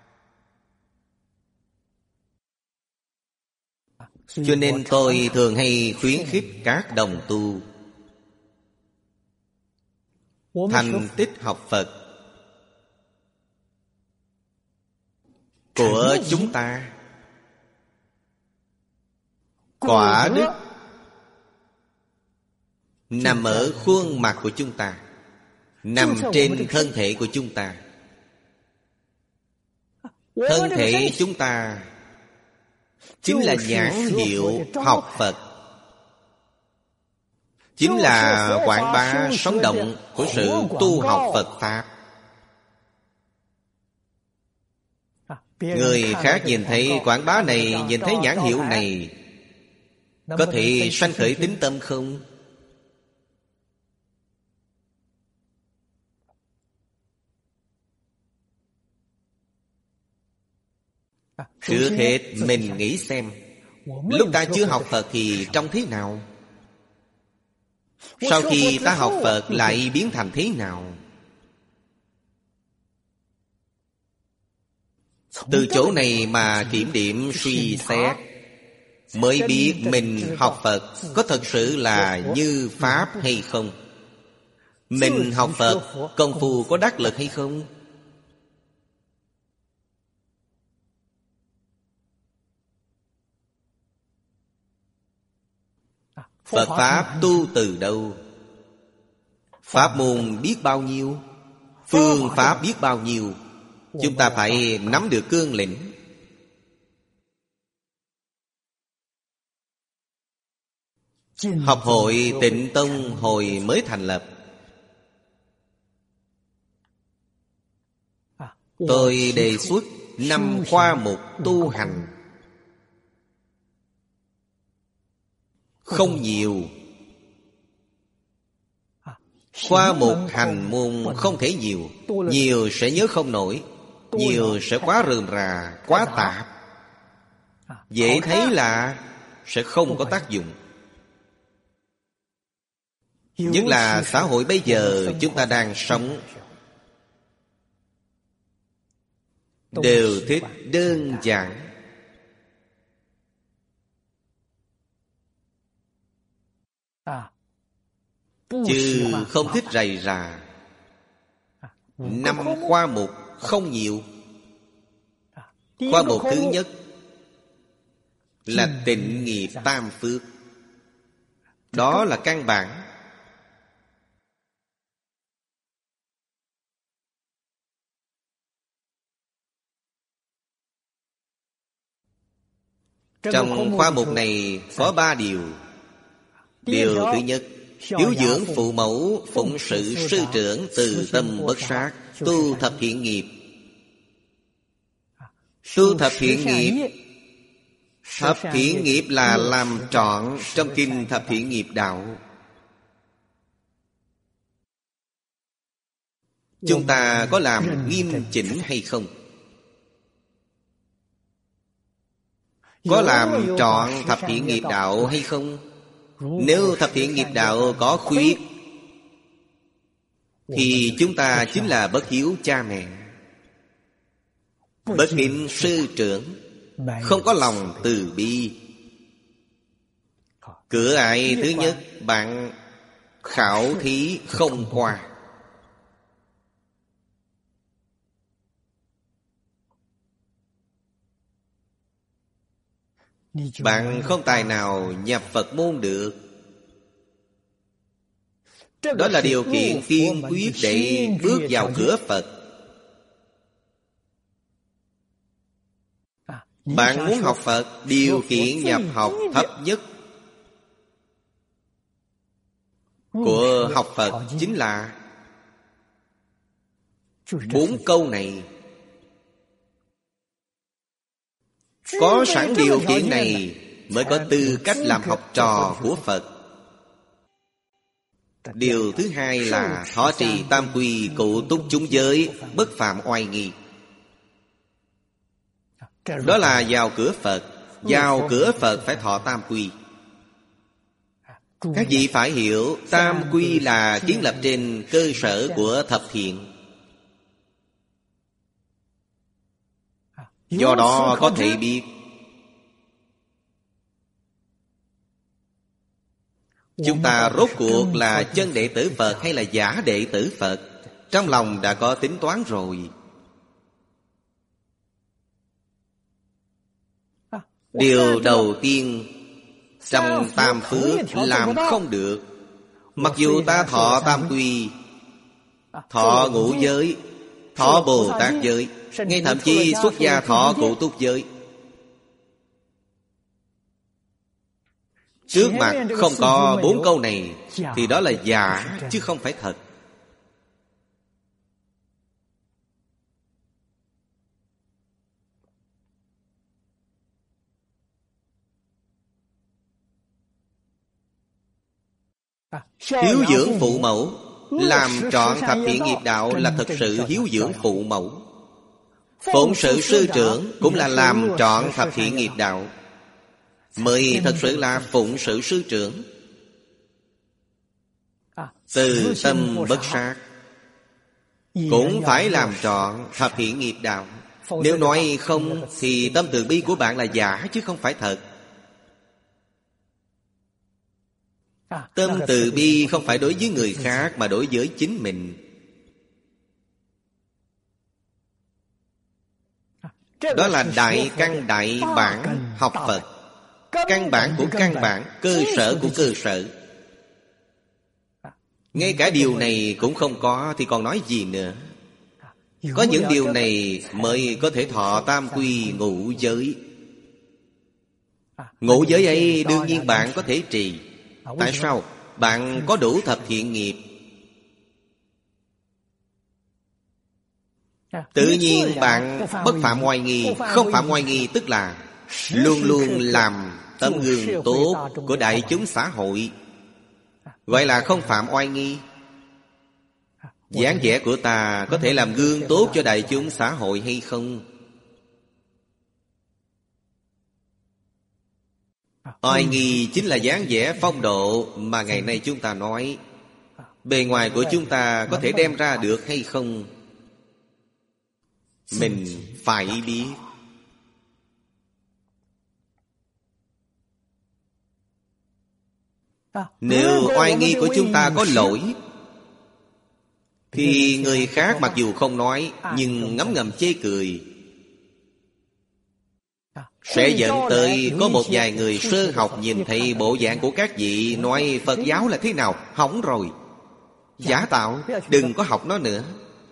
Cho nên tôi thường hay khuyến khích các đồng tu thành tích học Phật của chúng ta, quả đức nằm ở khuôn mặt của chúng ta, nằm trên thân thể của chúng ta. Thân thể chúng ta chính là nhãn hiệu học Phật, chính là quảng bá sống động của sự tu học Phật Pháp. Người khác nhìn thấy quảng bá này, nhìn thấy nhãn hiệu này, có thể sanh khởi tín tâm không? Trước hết mình nghĩ xem, lúc ta chưa học Phật thì trông thế nào? Sau khi ta học Phật lại biến thành thế nào? Từ chỗ này mà kiểm điểm suy xét, mới biết mình học Phật có thật sự là như Pháp hay không. Mình học Phật công phu có đắc lực hay không. Phật Pháp tu từ đâu? Pháp môn biết bao nhiêu, phương pháp biết bao nhiêu, chúng ta phải nắm được cương lĩnh. Học hội Tịnh Tông hồi mới thành lập, tôi đề xuất năm khoa mục tu hành. Không nhiều. Khoa mục hành môn không thể nhiều. Nhiều sẽ nhớ không nổi, nhiều sẽ quá rườm rà, quá tạp, dễ thấy là sẽ không có tác dụng. Nhất là xã hội bây giờ chúng ta đang sống, đều thích đơn giản, chứ không thích rầy rà. Năm khoa mục không nhiều. Khoa mục thứ nhất là tịnh nghiệp tam phước. Đó là căn bản. Trong khoa mục này có ba điều. Điều thứ nhất, hiếu dưỡng phụ mẫu, phụng sự sư trưởng, từ tâm bất sát, tu thập thiện nghiệp. Tu thập thiện nghiệp, thập thiện nghiệp là làm trọn trong kinh Thập Thiện Nghiệp Đạo. Chúng ta có làm nghiêm chỉnh hay không? Có làm trọn thập thiện nghiệp đạo hay không? Nếu thập thiện nghiệp đạo có khuyết thì chúng ta chính là bất hiếu cha mẹ, bất kính sư trưởng, không có lòng từ bi. Cửa ải thứ nhất, bạn khảo thí không qua. bạn không tài nào nhập Phật môn được. Đó là điều kiện tiên quyết để bước vào cửa Phật. Bạn muốn học Phật, điều kiện nhập học thấp nhất của học Phật chính là bốn câu này. Có sẵn điều kiện này mới có tư cách làm học trò của Phật. Điều thứ hai là thọ trì tam quy, cụ túc chúng giới, bất phạm oai nghi. Đó là vào cửa Phật. Vào cửa Phật phải thọ tam quy. Các vị phải hiểu, tam quy là kiến lập trên cơ sở của thập thiện. Do đó có thể biết chúng ta rốt cuộc là chân đệ tử Phật hay là giả đệ tử Phật. Trong lòng đã có tính toán rồi. Điều đầu tiên trong tam phước làm không được. Mặc dù ta thọ tam quy, thọ ngũ giới, thọ Bồ Tát giới, ngay thậm chí xuất gia thọ cụ túc giới, trước mặt không có bốn câu này thì đó là giả chứ không phải thật. Hiếu dưỡng phụ mẫu, làm trọn thập thiện nghiệp đạo là thật sự hiếu dưỡng phụ mẫu. Phụng sự sư trưởng cũng là làm trọn thập thiện nghiệp đạo, mới thật sự là phụng sự sư trưởng. Từ tâm bất sát cũng phải làm trọn thập thiện nghiệp đạo. Nếu nói không thì tâm từ bi của bạn là giả chứ không phải thật. Tâm từ bi không phải đối với người khác mà đối với chính mình. Đó là đại căn đại bản học Phật. Căn bản của căn bản, cơ sở của cơ sở. Ngay cả điều này cũng không có thì còn nói gì nữa. Có những điều này mới có thể thọ tam quy ngũ giới. Ngũ giới ấy đương nhiên bạn có thể trì. Tại sao? Bạn có đủ thập thiện nghiệp. Tự nhiên bạn bất phạm oai nghi. Không phạm oai nghi tức là luôn luôn làm tấm gương tốt của đại chúng xã hội, gọi là không phạm oai nghi. Dáng vẻ của ta có thể làm gương tốt cho đại chúng xã hội hay không? Oai nghi chính là dáng vẻ phong độ mà ngày nay chúng ta nói. Bề ngoài của chúng ta có thể đem ra được hay không? Mình phải biết. Nếu oai nghi của chúng ta có lỗi thì người khác mặc dù không nói nhưng ngấm ngầm chê cười, sẽ dẫn tới có một vài người sơ học nhìn thấy bộ dạng của các vị nói Phật giáo là thế nào, hỏng rồi. Giả tạo, đừng có học nó nữa.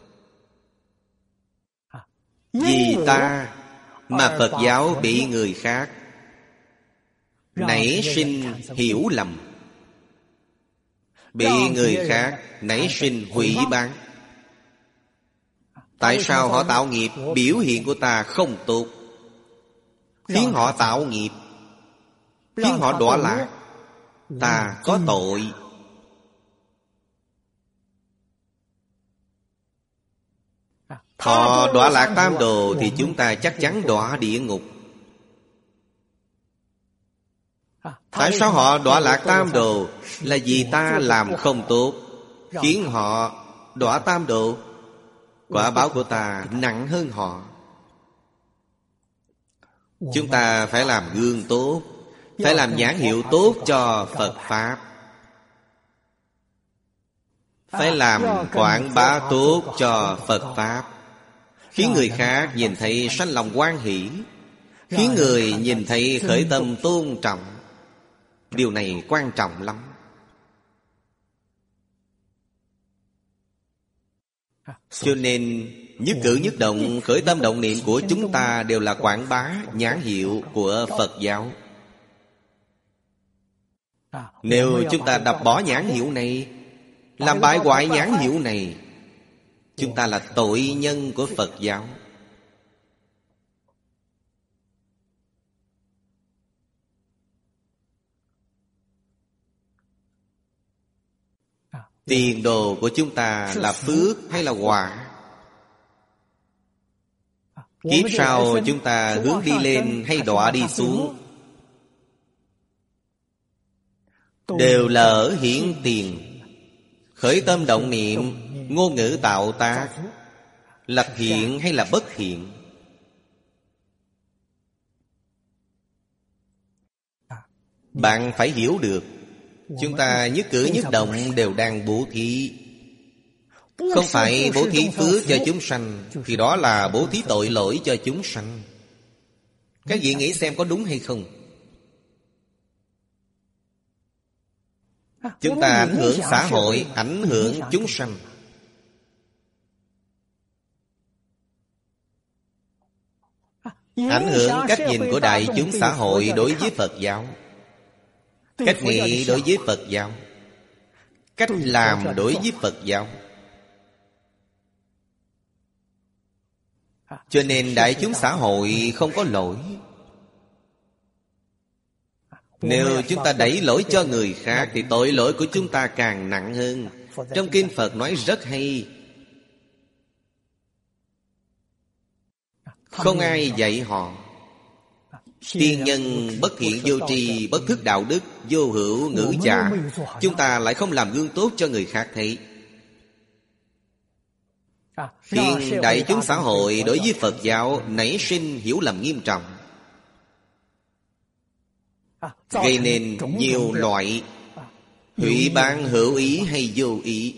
Vì ta mà Phật giáo bị người khác nảy sinh hiểu lầm, bị người khác nảy sinh hủy bán. Tại sao họ tạo nghiệp? Biểu hiện của ta không tốt, khiến họ tạo nghiệp, khiến họ đọa lạc. Ta có tội. Họ đọa lạc tam đồ thì chúng ta chắc chắn đọa địa ngục. Tại sao họ đọa lạc tam đồ? Là vì ta làm không tốt, khiến họ đọa tam đồ. Quả báo của ta nặng hơn họ. Chúng ta phải làm gương tốt, phải làm nhãn hiệu tốt cho Phật Pháp, phải làm quảng bá tốt cho Phật Pháp, khiến người khác nhìn thấy sanh lòng hoan hỷ. khiến người nhìn thấy khởi tâm tôn trọng. Điều này quan trọng lắm. Cho nên nhất cử nhất động, khởi tâm động niệm của chúng ta đều là quảng bá nhãn hiệu của Phật giáo. Nếu chúng ta đập bỏ nhãn hiệu này, làm bại hoại nhãn hiệu này, chúng ta là tội nhân của Phật giáo. Tiền đồ của chúng ta là phước hay là quả? Kiếp sau chúng ta hướng đi lên hay đọa đi xuống, đều là ở hiện tiền. Khởi tâm động niệm, ngôn ngữ tạo tác là thiện hay là bất thiện? Bạn phải hiểu được, chúng ta nhất cử nhất động đều đang bố thí. Không phải bố thí phước cho chúng sanh, thì đó là bố thí tội lỗi cho chúng sanh. Các vị nghĩ xem có đúng hay không? Chúng ta ảnh hưởng xã hội, ảnh hưởng chúng sanh. Ảnh hưởng cách nhìn của đại chúng xã hội đối với Phật giáo, cách nghĩ đối với Phật giáo, cách làm đối với Phật giáo. Cho nên đại chúng xã hội không có lỗi. Nếu chúng ta đẩy lỗi cho người khác, thì tội lỗi của chúng ta càng nặng hơn. Trong Kinh Phật nói rất hay, không ai dạy họ. Tiên nhân bất thiện vô tri, bất thức đạo đức, vô hữu ngữ giả. Chúng ta lại không làm gương tốt cho người khác thấy. Khiến đại chúng xã hội đối với Phật giáo nảy sinh hiểu lầm nghiêm trọng, gây nên nhiều loại hủy bán hữu ý hay vô ý.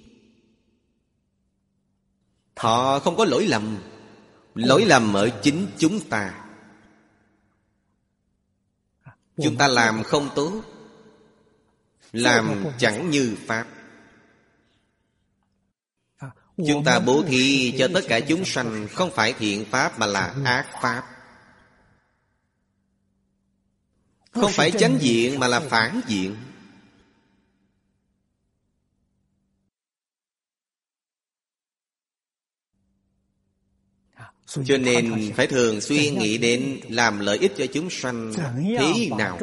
Họ không có lỗi lầm. Lỗi lầm ở chính chúng ta. Chúng ta làm không tốt, làm chẳng như Pháp. Chúng ta bố thí cho tất cả chúng sanh không phải thiện Pháp mà là ác Pháp. Không phải chánh diện mà là phản diện. Cho nên phải thường xuyên nghĩ đến làm lợi ích cho chúng sanh thế nào.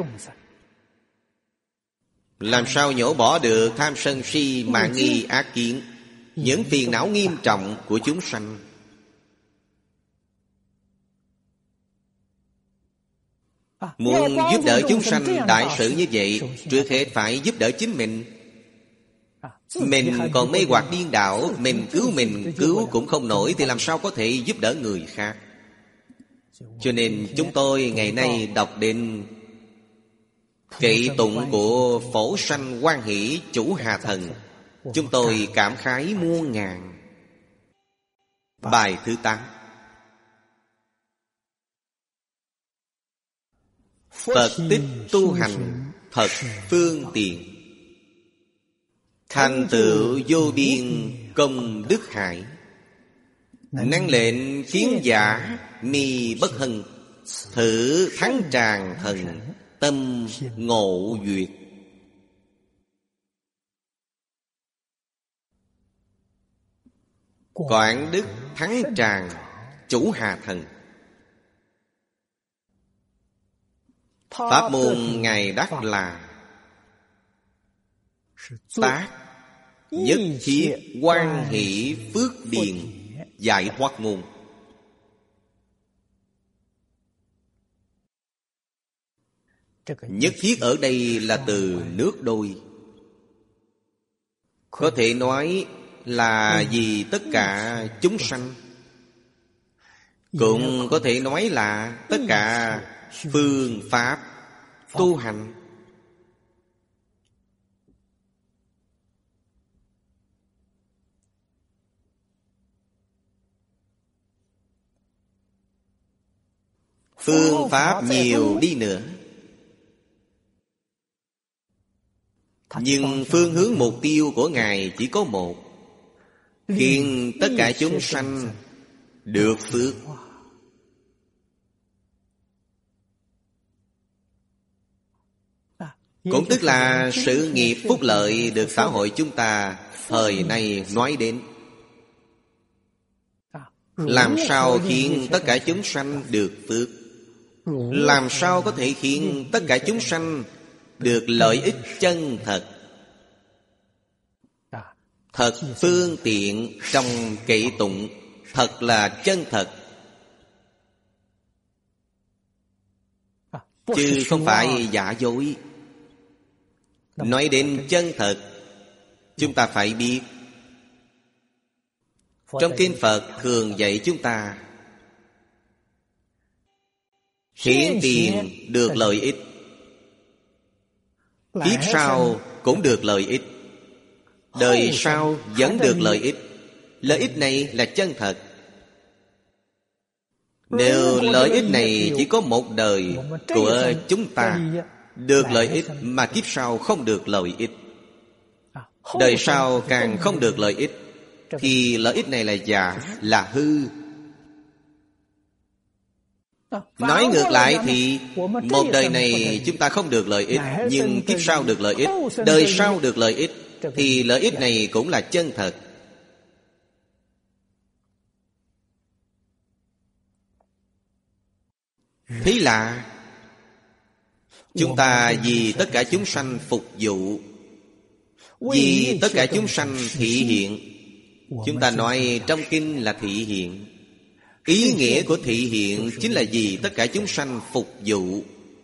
Làm sao nhổ bỏ được tham sân si mạn nghi ác kiến, những phiền não nghiêm trọng của chúng sanh. Muốn giúp đỡ chúng sanh đại sự như vậy, trước hết phải giúp đỡ chính mình. Mình còn mê hoặc điên đảo, mình cứu mình cứu cũng không nổi, thì làm sao có thể giúp đỡ người khác? Cho nên chúng tôi ngày nay đọc đến kệ tụng của Phổ Sanh Hoan Hỷ Chủ Hà Thần, chúng tôi cảm khái muôn ngàn. Bài thứ tám. Phật tích tu hành thật phương tiện, thành tựu vô biên công đức hải. Năng lệnh khiến giả mi bất hân, thử thắng tràng thần tâm ngộ duyệt. Quảng đức thắng tràng Chủ Hà Thần. Pháp môn Ngài đắc là tác nhất thiết hoan hỷ phước điền giải thoát ngôn. Nhất thiết ở đây là từ nước đôi, có thể nói là vì tất cả chúng sanh, cũng có thể nói là tất cả phương pháp tu hành. phương pháp nhiều đi nữa, nhưng phương hướng mục tiêu của Ngài chỉ có một: khiến tất cả chúng sanh được phước. Cũng tức là sự nghiệp phúc lợi được xã hội chúng ta thời nay nói đến. Làm sao khiến tất cả chúng sanh được phước? Làm sao có thể khiến tất cả chúng sanh được lợi ích chân thật? Thật phương tiện trong kệ tụng, thật là chân thật, chứ không phải giả dối. Nói đến chân thật, chúng ta phải biết trong kinh Phật thường dạy chúng ta hiện tiền được lợi ích, kiếp sau cũng được lợi ích, đời sau vẫn được lợi ích. Lợi ích này là chân thật. Nếu lợi ích này chỉ có một đời của chúng ta được lợi ích, mà kiếp sau không được lợi ích, đời sau càng không được lợi ích, thì lợi ích này là giả, là hư. Nói ngược lại thì một đời này chúng ta không được lợi ích, nhưng kiếp sau được lợi ích, đời sau được lợi ích, thì lợi ích này cũng là chân thật. Thế là chúng ta vì tất cả chúng sanh phục vụ, vì tất cả chúng sanh thị hiện. Chúng ta nói trong kinh là thị hiện. Ý nghĩa của thị hiện chính là vì tất cả chúng sanh phục vụ,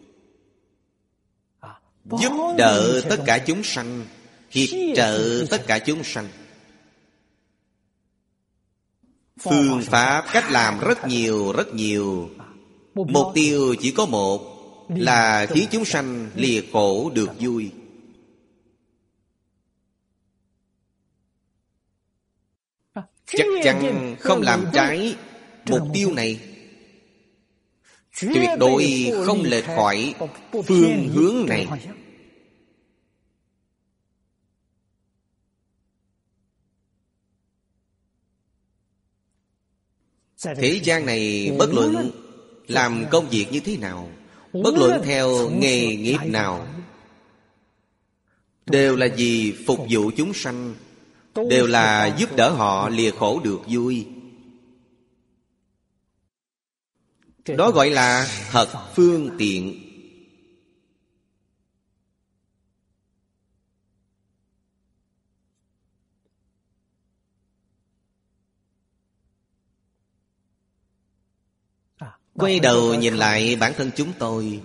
giúp đỡ tất cả chúng sanh, hiệp trợ tất cả chúng sanh. Phương pháp, cách làm rất nhiều, rất nhiều. Mục tiêu chỉ có một, là khiến chúng sanh lìa khổ được vui. Chắc chắn không làm trái mục tiêu này, tuyệt đối không lệch khỏi phương hướng này. Thế gian này bất luận làm công việc như thế nào, bất luận theo nghề nghiệp nào, đều là vì phục vụ chúng sanh, đều là giúp đỡ họ lìa khổ được vui. Đó gọi là thật phương tiện. Quay đầu nhìn lại bản thân chúng tôi,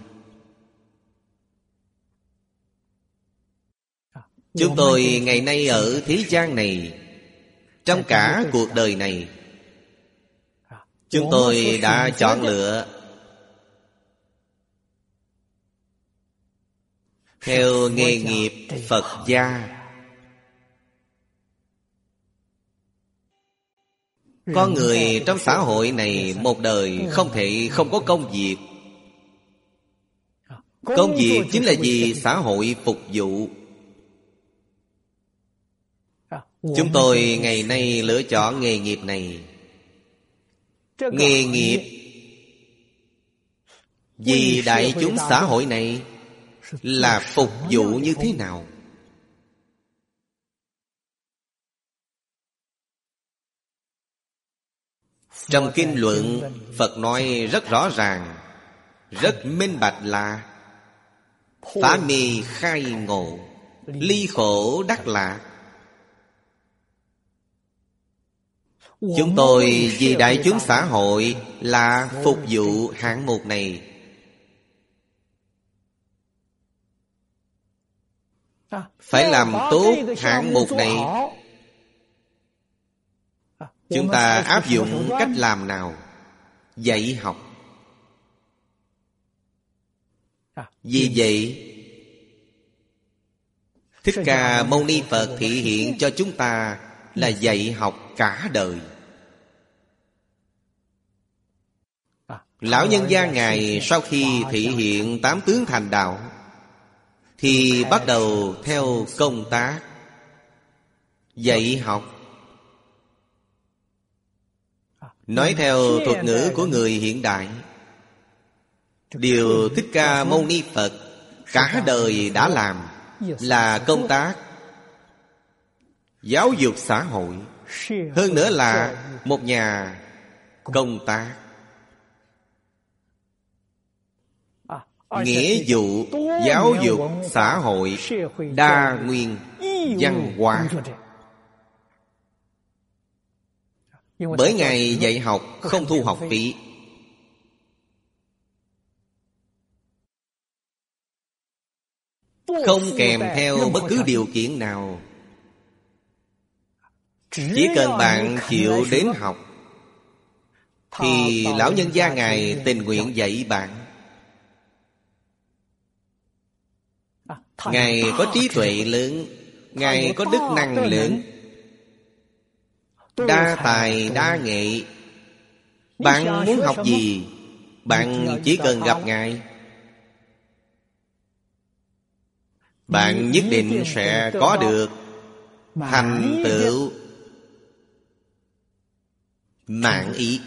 chúng tôi ngày nay ở thế gian này, trong cả cuộc đời này, chúng tôi đã chọn lựa theo nghề nghiệp Phật gia. Con người trong xã hội này một đời không thể không có công việc. Công việc chính là vì xã hội phục vụ. Chúng tôi ngày nay lựa chọn nghề nghiệp này. Nghề nghiệp vì đại chúng xã hội này là phục vụ như thế nào? Trong kinh luận, Phật nói rất rõ ràng, rất minh bạch là phá mê khai ngộ, ly khổ đắc lạc. Chúng tôi vì đại chúng xã hội là phục vụ hạng mục này. Phải làm tốt hạng mục này. Chúng ta áp dụng cách làm nào? Dạy học. Vì vậy, Thích Ca Mâu Ni Phật thị hiện cho chúng ta là dạy học cả đời. Lão nhân gia Ngài sau khi thị hiện tám tướng thành đạo thì bắt đầu theo công tác dạy học. Nói theo thuật ngữ của người hiện đại, điều Thích Ca Mâu Ni Phật cả đời đã làm là công tác giáo dục xã hội. Hơn nữa là một nhà công tác. Nghĩa vụ giáo dục xã hội đa nguyên văn hóa. Bởi Ngài dạy học không thu học phí. Không kèm theo bất cứ điều kiện nào. Chỉ cần bạn chịu đến học thì lão nhân gia Ngài tình nguyện dạy bạn. Ngài có trí tuệ lớn, Ngài có đức năng lớn, đa tài đa nghệ. Bạn muốn học gì, bạn chỉ cần gặp Ngài, bạn nhất định sẽ có được thành tựu mãn ý.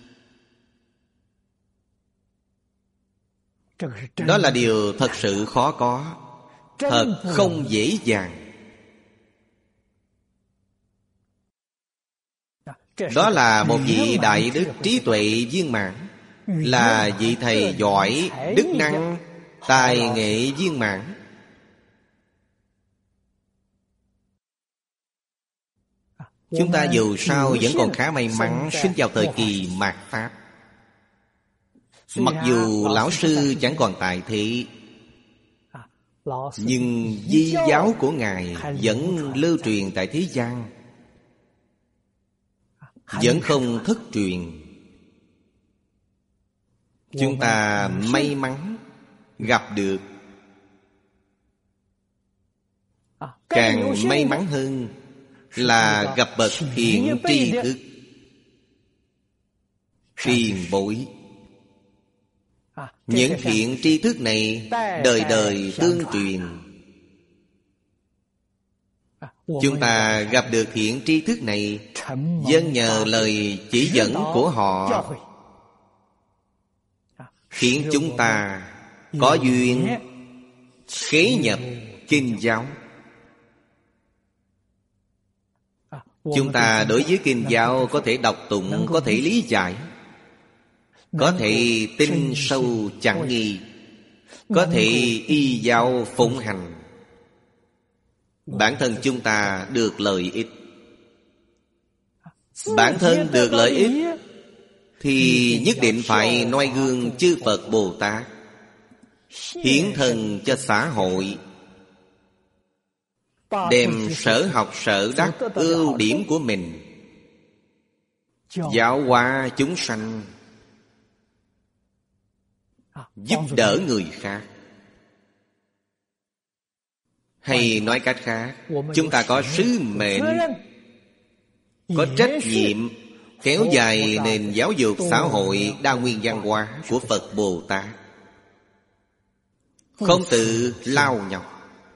Đó là điều thật sự khó có, thật không dễ dàng. Đó là một vị đại đức trí tuệ viên mãn, là vị thầy giỏi, đức năng, tài nghệ viên mãn. Chúng ta dù sao vẫn còn khá may mắn sinh vào thời kỳ mạt Pháp. Mặc dù lão sư chẳng còn tại thế, nhưng di giáo của Ngài vẫn lưu truyền tại thế gian, vẫn không thất truyền. Chúng ta may mắn gặp được. Càng may mắn hơn là gặp bậc hiền tri thức, tiền bối. Những thiện tri thức này đời đời tương truyền. Chúng ta gặp được thiện tri thức này vâng nhờ lời chỉ dẫn của họ, khiến chúng ta có duyên khế nhập kinh giáo. Chúng ta đối với kinh giáo có thể đọc tụng, có thể lý giải, có thể tin sâu chẳng nghi, có thể y giáo phụng hành. Bản thân chúng ta được lợi ích. Bản thân được lợi ích thì nhất định phải noi gương chư Phật Bồ Tát, hiến thân cho xã hội, đem sở học sở đắc ưu điểm của mình giáo hóa chúng sanh, giúp đỡ người khác. Hay nói cách khác, chúng ta có sứ mệnh, có trách nhiệm kéo dài nền giáo dục xã hội đa nguyên văn hóa của Phật Bồ Tát, không tự lao nhọc.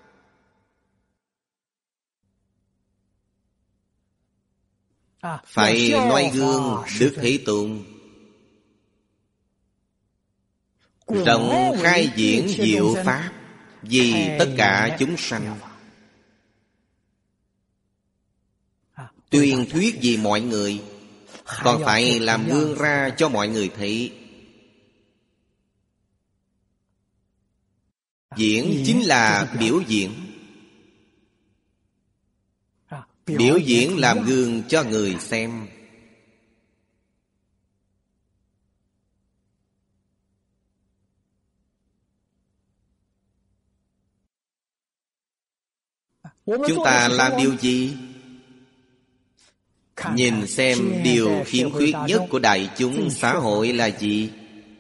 Phải noi gương Đức Thế Tôn, rộng khai diễn diệu pháp vì tất cả chúng sanh, tuyên thuyết vì mọi người, còn phải làm gương ra cho mọi người thấy. Diễn chính là biểu diễn. Biểu diễn làm gương cho người xem. Chúng ta làm điều gì? Nhìn xem điều khiếm khuyết nhất của đại chúng xã hội là gì?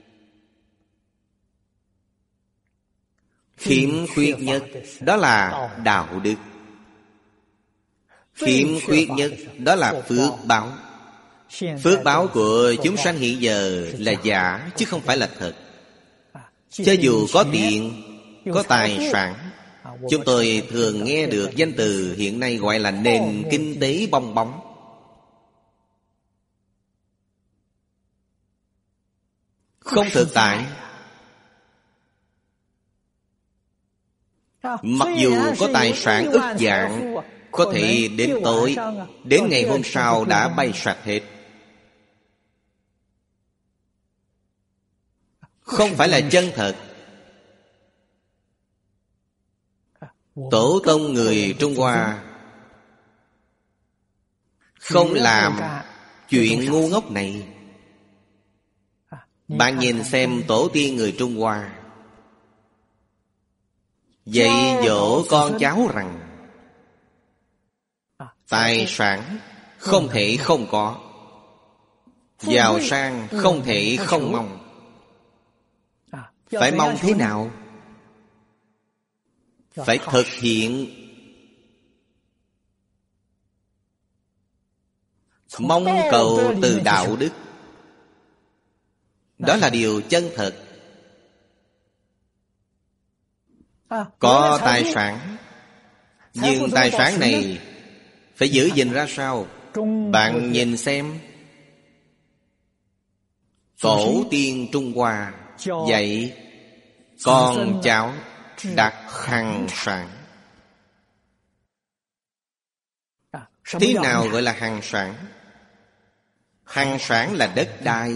Khiếm khuyết nhất đó là đạo đức. Khiếm khuyết nhất đó là phước báo. Phước báo của chúng sanh hiện giờ là giả, chứ không phải là thật. Cho dù có tiền, có tài sản, chúng tôi thường nghe được danh từ hiện nay gọi là nền kinh tế bong bóng. Không thực tại. Mặc dù có tài sản ức vạn, có thể đến tối, đến ngày hôm sau đã bay sạch hết. Không phải là chân thật. Tổ tông người Trung Hoa không làm chuyện ngu ngốc này. Bạn nhìn xem tổ tiên người Trung Hoa dạy dỗ con cháu rằng tài sản không thể không có, giàu sang không thể không mong. Phải mong thế nào? Phải thực hiện. Mong cầu từ đạo đức. Đó là điều chân thật. Có tài sản, nhưng tài sản này phải giữ gìn ra sao? Bạn nhìn xem, tổ tiên Trung Hoa dạy con cháu đặt hằng sản. Thế nào gọi là hằng sản? Hằng sản là đất đai.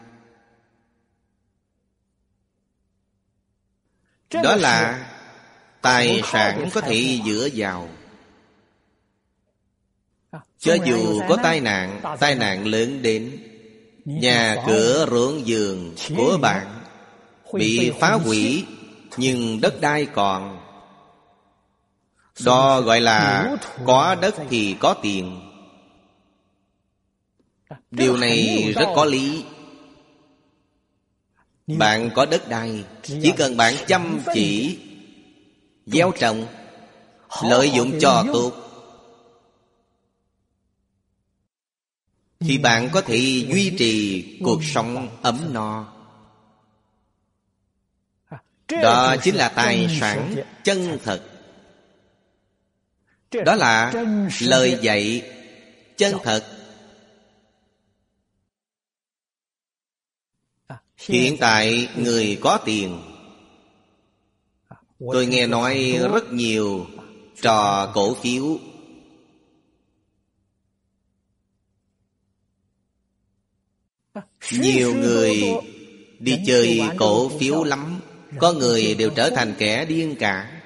Đó là tài sản có thể dựa vào. Cho dù có tai nạn, tai nạn lớn đến, nhà cửa ruộng vườn của bạn bị phá hủy, nhưng đất đai còn. Đó gọi là có đất thì có tiền. Điều này rất có lý. Bạn có đất đai, chỉ cần bạn chăm chỉ gieo trồng, lợi dụng cho tốt, thì bạn có thể duy trì cuộc sống ấm no. Đó chính là tài sản chân thật. Đó là lời dạy chân thật. Hiện tại người có tiền, tôi nghe nói rất nhiều trò cổ phiếu. Nhiều người đi chơi cổ phiếu lắm. Có người đều trở thành kẻ điên cả.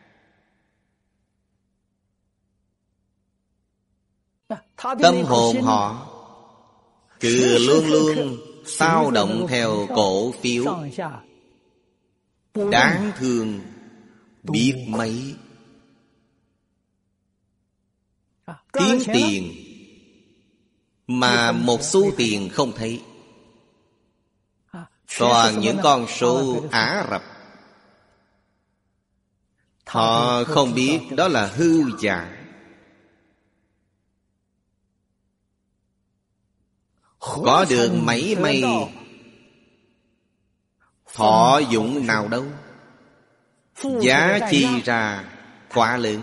Tâm hồn họ cứ luôn luôn xao động theo cổ phiếu. Đáng thương biết mấy. Kiếm tiền mà một xu tiền không thấy. Toàn những con số Ả Rập. Họ không biết đó là hư giả. Có được mấy may thọ dụng nào đâu. Giá chi ra quá lớn.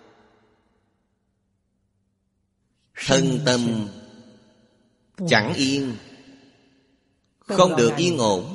Thân tâm chẳng yên, không được yên ổn.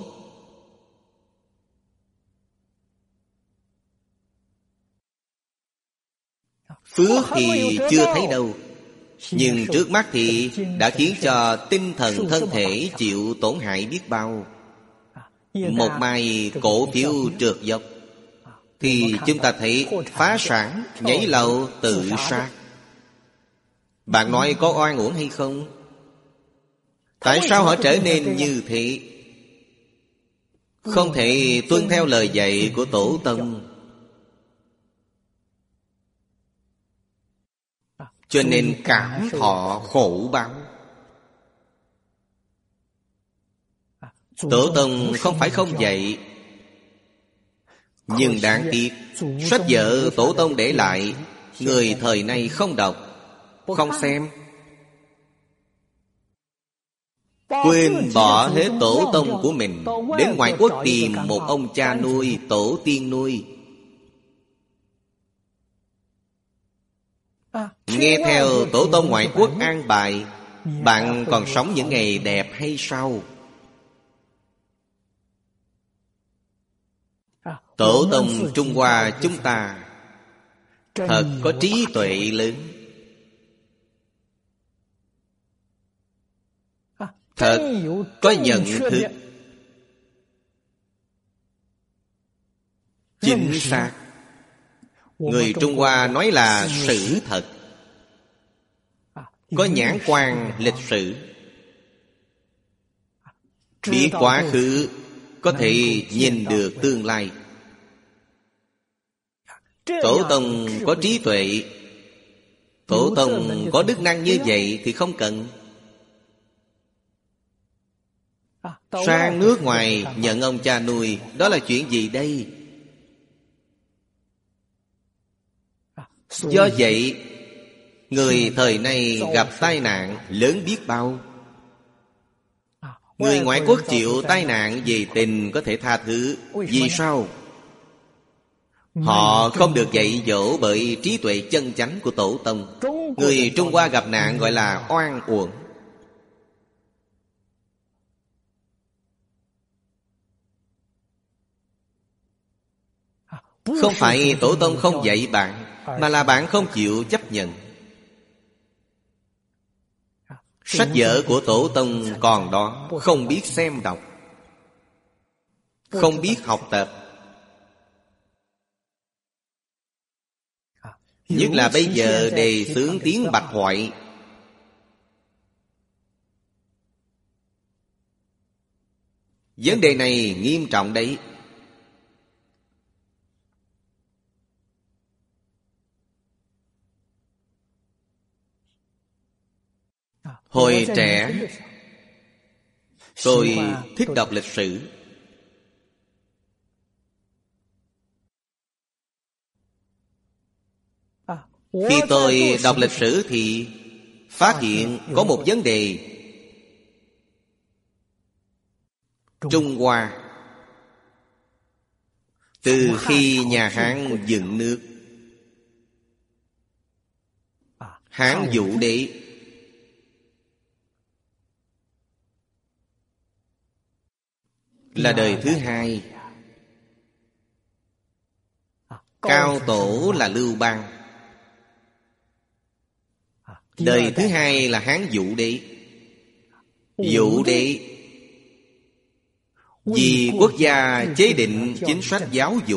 Phước thì chưa thấy đâu, nhưng trước mắt thì đã khiến cho tinh thần thân thể chịu tổn hại biết bao. Một mai cổ phiếu trượt dốc thì chúng ta thấy phá sản, nhảy lầu, tự sát. Bạn nói có oan uổng hay không? Tại sao họ trở nên như thế? Không thể tuân theo lời dạy của tổ tông. Cho nên cảm thọ khổ báo. Tổ tông không phải không dạy, nhưng đáng tiếc sách vở tổ tông để lại, người thời nay không đọc, không xem. quên bỏ hết tổ tông của mình, đến ngoại quốc tìm một ông cha nuôi, tổ tiên nuôi, nghe theo tổ tông ngoại quốc an bài, bạn còn sống những ngày đẹp hay sao? Tổ tông Trung Hoa chúng ta thật có trí tuệ lớn, thật có nhận thức chính xác. Người Trung Hoa nói là sự thật, có nhãn quan lịch sử, biết quá khứ, có thể nhìn được tương lai. Tổ tông có trí tuệ, tổ tông có đức năng như vậy thì không cần. Sang nước ngoài nhận ông cha nuôi, đó là chuyện gì đây? Do vậy, người thời nay gặp tai nạn lớn biết bao. Người ngoại quốc chịu tai nạn vì tình có thể tha thứ. Vì sao? Họ không được dạy dỗ bởi trí tuệ chân chánh của tổ tông. Người Trung Hoa gặp nạn gọi là oan uổng. Không phải tổ tông không dạy bạn, mà là bạn không chịu chấp nhận. Sách vở của tổ tông còn đó, không biết xem đọc, không biết học tập. Nhất là bây giờ đề xướng tiếng bạch thoại, vấn đề này nghiêm trọng đấy. Hồi trẻ, tôi thích đọc lịch sử. Khi tôi đọc lịch sử thì phát hiện có một vấn đề. Trung Hoa từ khi nhà Hán dựng nước, Hán Vũ Đế là đời thứ hai, cao tổ là Lưu Bang, đời thứ hai là Hán Vũ Đế. Vũ Đế vì quốc gia chế định chính sách giáo dục,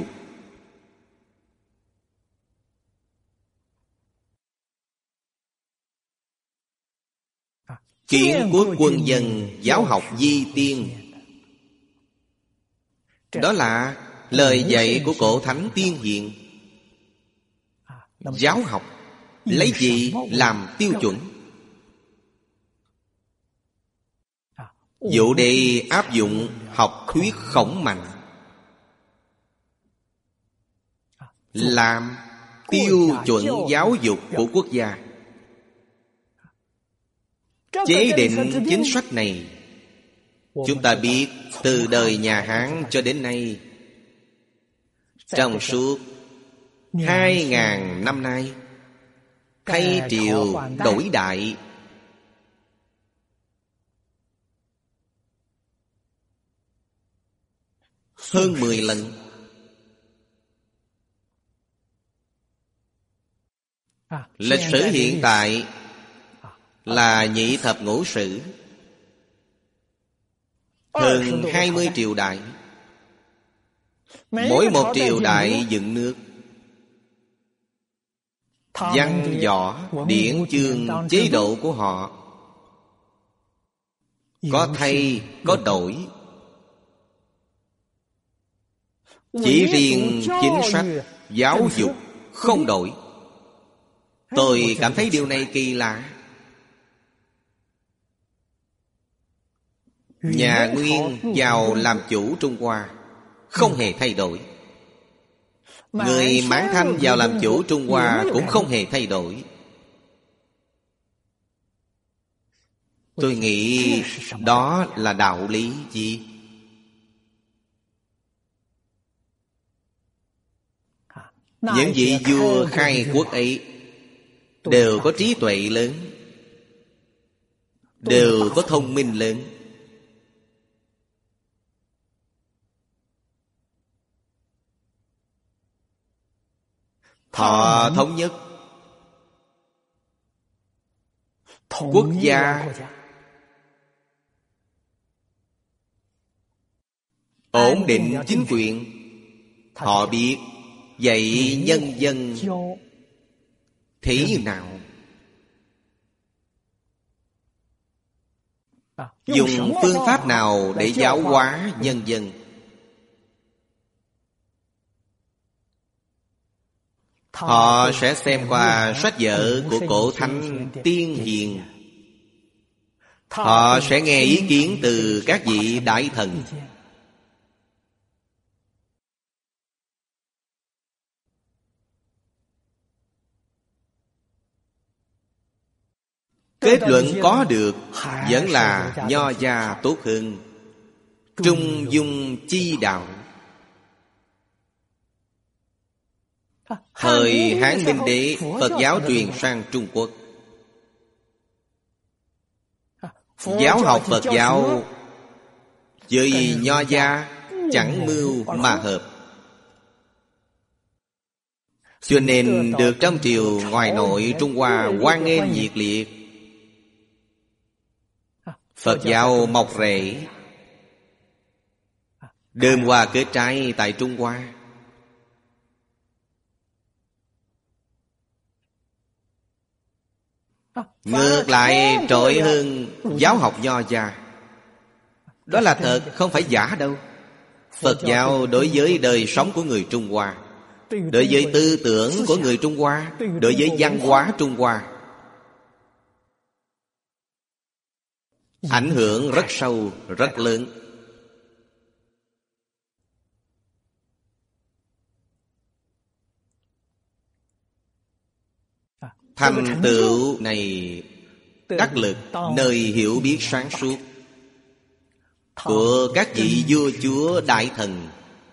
kiến quốc quân dân, giáo học di tiên. Đó là lời dạy của cổ thánh tiên hiền. Giáo học lấy gì làm tiêu chuẩn? Vũ Đế áp dụng học thuyết Khổng Mạnh làm tiêu chuẩn giáo dục của quốc gia. Chế định chính sách này, chúng ta biết từ đời nhà Hán cho đến nay, trong suốt hai ngàn năm nay, thay triều đổi đại, hơn mười lần. Lịch sử hiện tại là Nhị Thập Ngũ Sử, hơn hai mươi triều đại. Mỗi một triều đại dựng nước, văn võ, điển chương, chế độ của họ có thay, có đổi. Chỉ riêng chính sách giáo dục không đổi. Tôi cảm thấy điều này kỳ lạ. Nhà Nguyên vào làm chủ Trung Hoa không hề thay đổi. Người Mãn Thanh vào làm chủ Trung Hoa cũng không hề thay đổi. Tôi nghĩ đó là đạo lý gì? Những vị vua khai quốc ấy đều có trí tuệ lớn, đều có thông minh lớn. Họ thống nhất quốc gia, ổn định chính quyền. Họ biết dạy nhân dân thế nào, dùng phương pháp nào để giáo hóa nhân dân. Họ sẽ xem qua sách vở của cổ thánh tiên hiền. Họ sẽ nghe ý kiến từ các vị đại thần. Kết luận có được vẫn là Nho gia tốt hơn. Trung dung chi đạo. Thời Hán Minh Đế, Phật giáo truyền sang Trung Quốc. Giáo học Phật giáo với Nho gia chẳng mưu mà hợp, cho nên được trong triều ngoài nội Trung Hoa hoan nghênh nhiệt liệt. Phật giáo mọc rễ, đơm hoa kết trái tại Trung Hoa. Ngược lại trội hơn giáo học Nho gia. Đó là thật, không phải giả đâu. Phật giáo đối với đời sống của người Trung Hoa, đối với tư tưởng của người Trung Hoa, đối với văn hóa Trung Hoa, ảnh hưởng rất sâu, rất lớn. Thành tựu này đắc lực nơi hiểu biết sáng suốt của các vị vua chúa đại thần.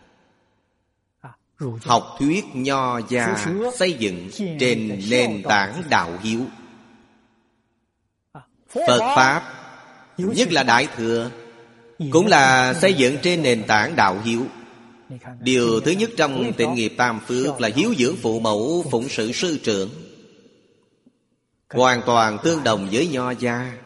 Học thuyết Nho gia xây dựng trên nền tảng đạo hiếu. Phật Pháp, nhất là Đại Thừa, cũng là xây dựng trên nền tảng đạo hiếu. Điều thứ nhất trong tịnh nghiệp tam phước là hiếu dưỡng phụ mẫu, phụng sự sư trưởng. Hoàn toàn tương đồng với Nho gia.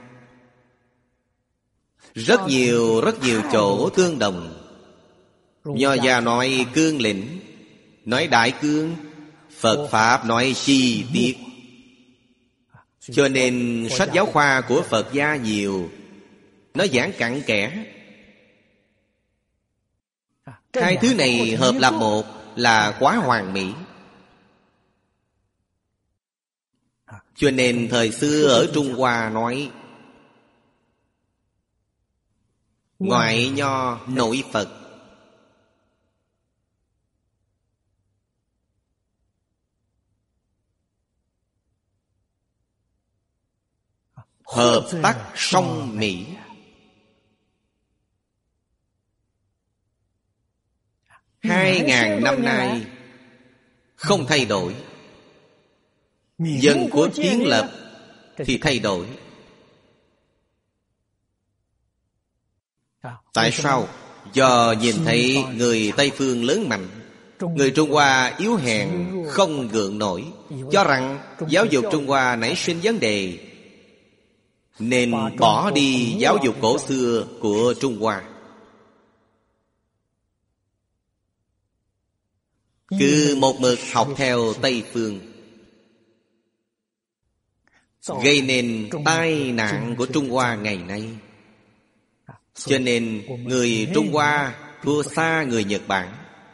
Rất nhiều, rất nhiều chỗ tương đồng. Nho gia nói cương lĩnh, nói đại cương. Phật Pháp nói chi tiết. Cho nên sách giáo khoa của Phật gia nhiều, nó giảng cặn kẽ. Hai thứ này hợp làm một là quá hoàn mỹ. Cho nên thời xưa ở Trung Hoa nói ngoại Nho nội Phật. Hợp tác song mỹ. Hai ngàn năm nay không thay đổi. Dân quốc kiến lập thì thay đổi. Tại sao? Do nhìn thấy người Tây Phương lớn mạnh, người Trung Hoa yếu hèn không gượng nổi, cho rằng giáo dục Trung Hoa nảy sinh vấn đề, nên bỏ đi giáo dục cổ xưa của Trung Hoa. Cứ một mực học theo Tây Phương, gây nên tai nạn của Trung Hoa ngày nay. Cho nên người Trung Hoa thua xa người Nhật Bản.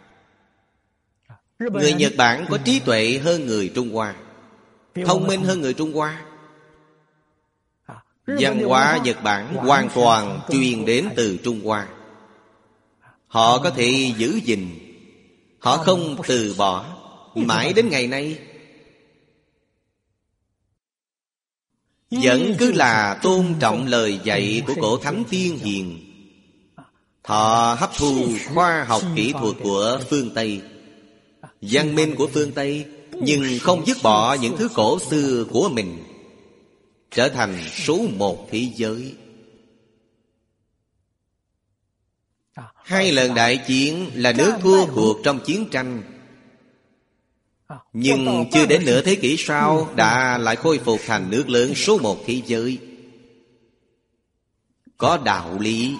Người Nhật Bản có trí tuệ hơn người Trung Hoa, thông minh hơn người Trung Hoa. Văn hóa Nhật Bản hoàn toàn truyền đến từ Trung Hoa. Họ có thể giữ gìn, họ không từ bỏ, mãi đến ngày nay. vẫn cứ là tôn trọng lời dạy của cổ thánh tiên hiền. Họ hấp thu khoa học kỹ thuật của phương Tây, văn minh của phương Tây, nhưng không dứt bỏ những thứ cổ xưa của mình, trở thành số một thế giới. Hai lần đại chiến là nước thua cuộc trong chiến tranh, nhưng chưa đến nửa thế kỷ sau đã lại khôi phục thành nước lớn số một thế giới. Có đạo lý.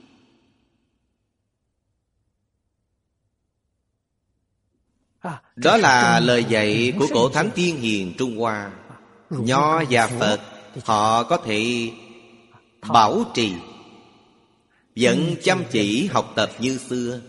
Đó là lời dạy của cổ thánh tiên hiền Trung Hoa. Nho và Phật họ có thể bảo trì, vẫn chăm chỉ học tập như xưa.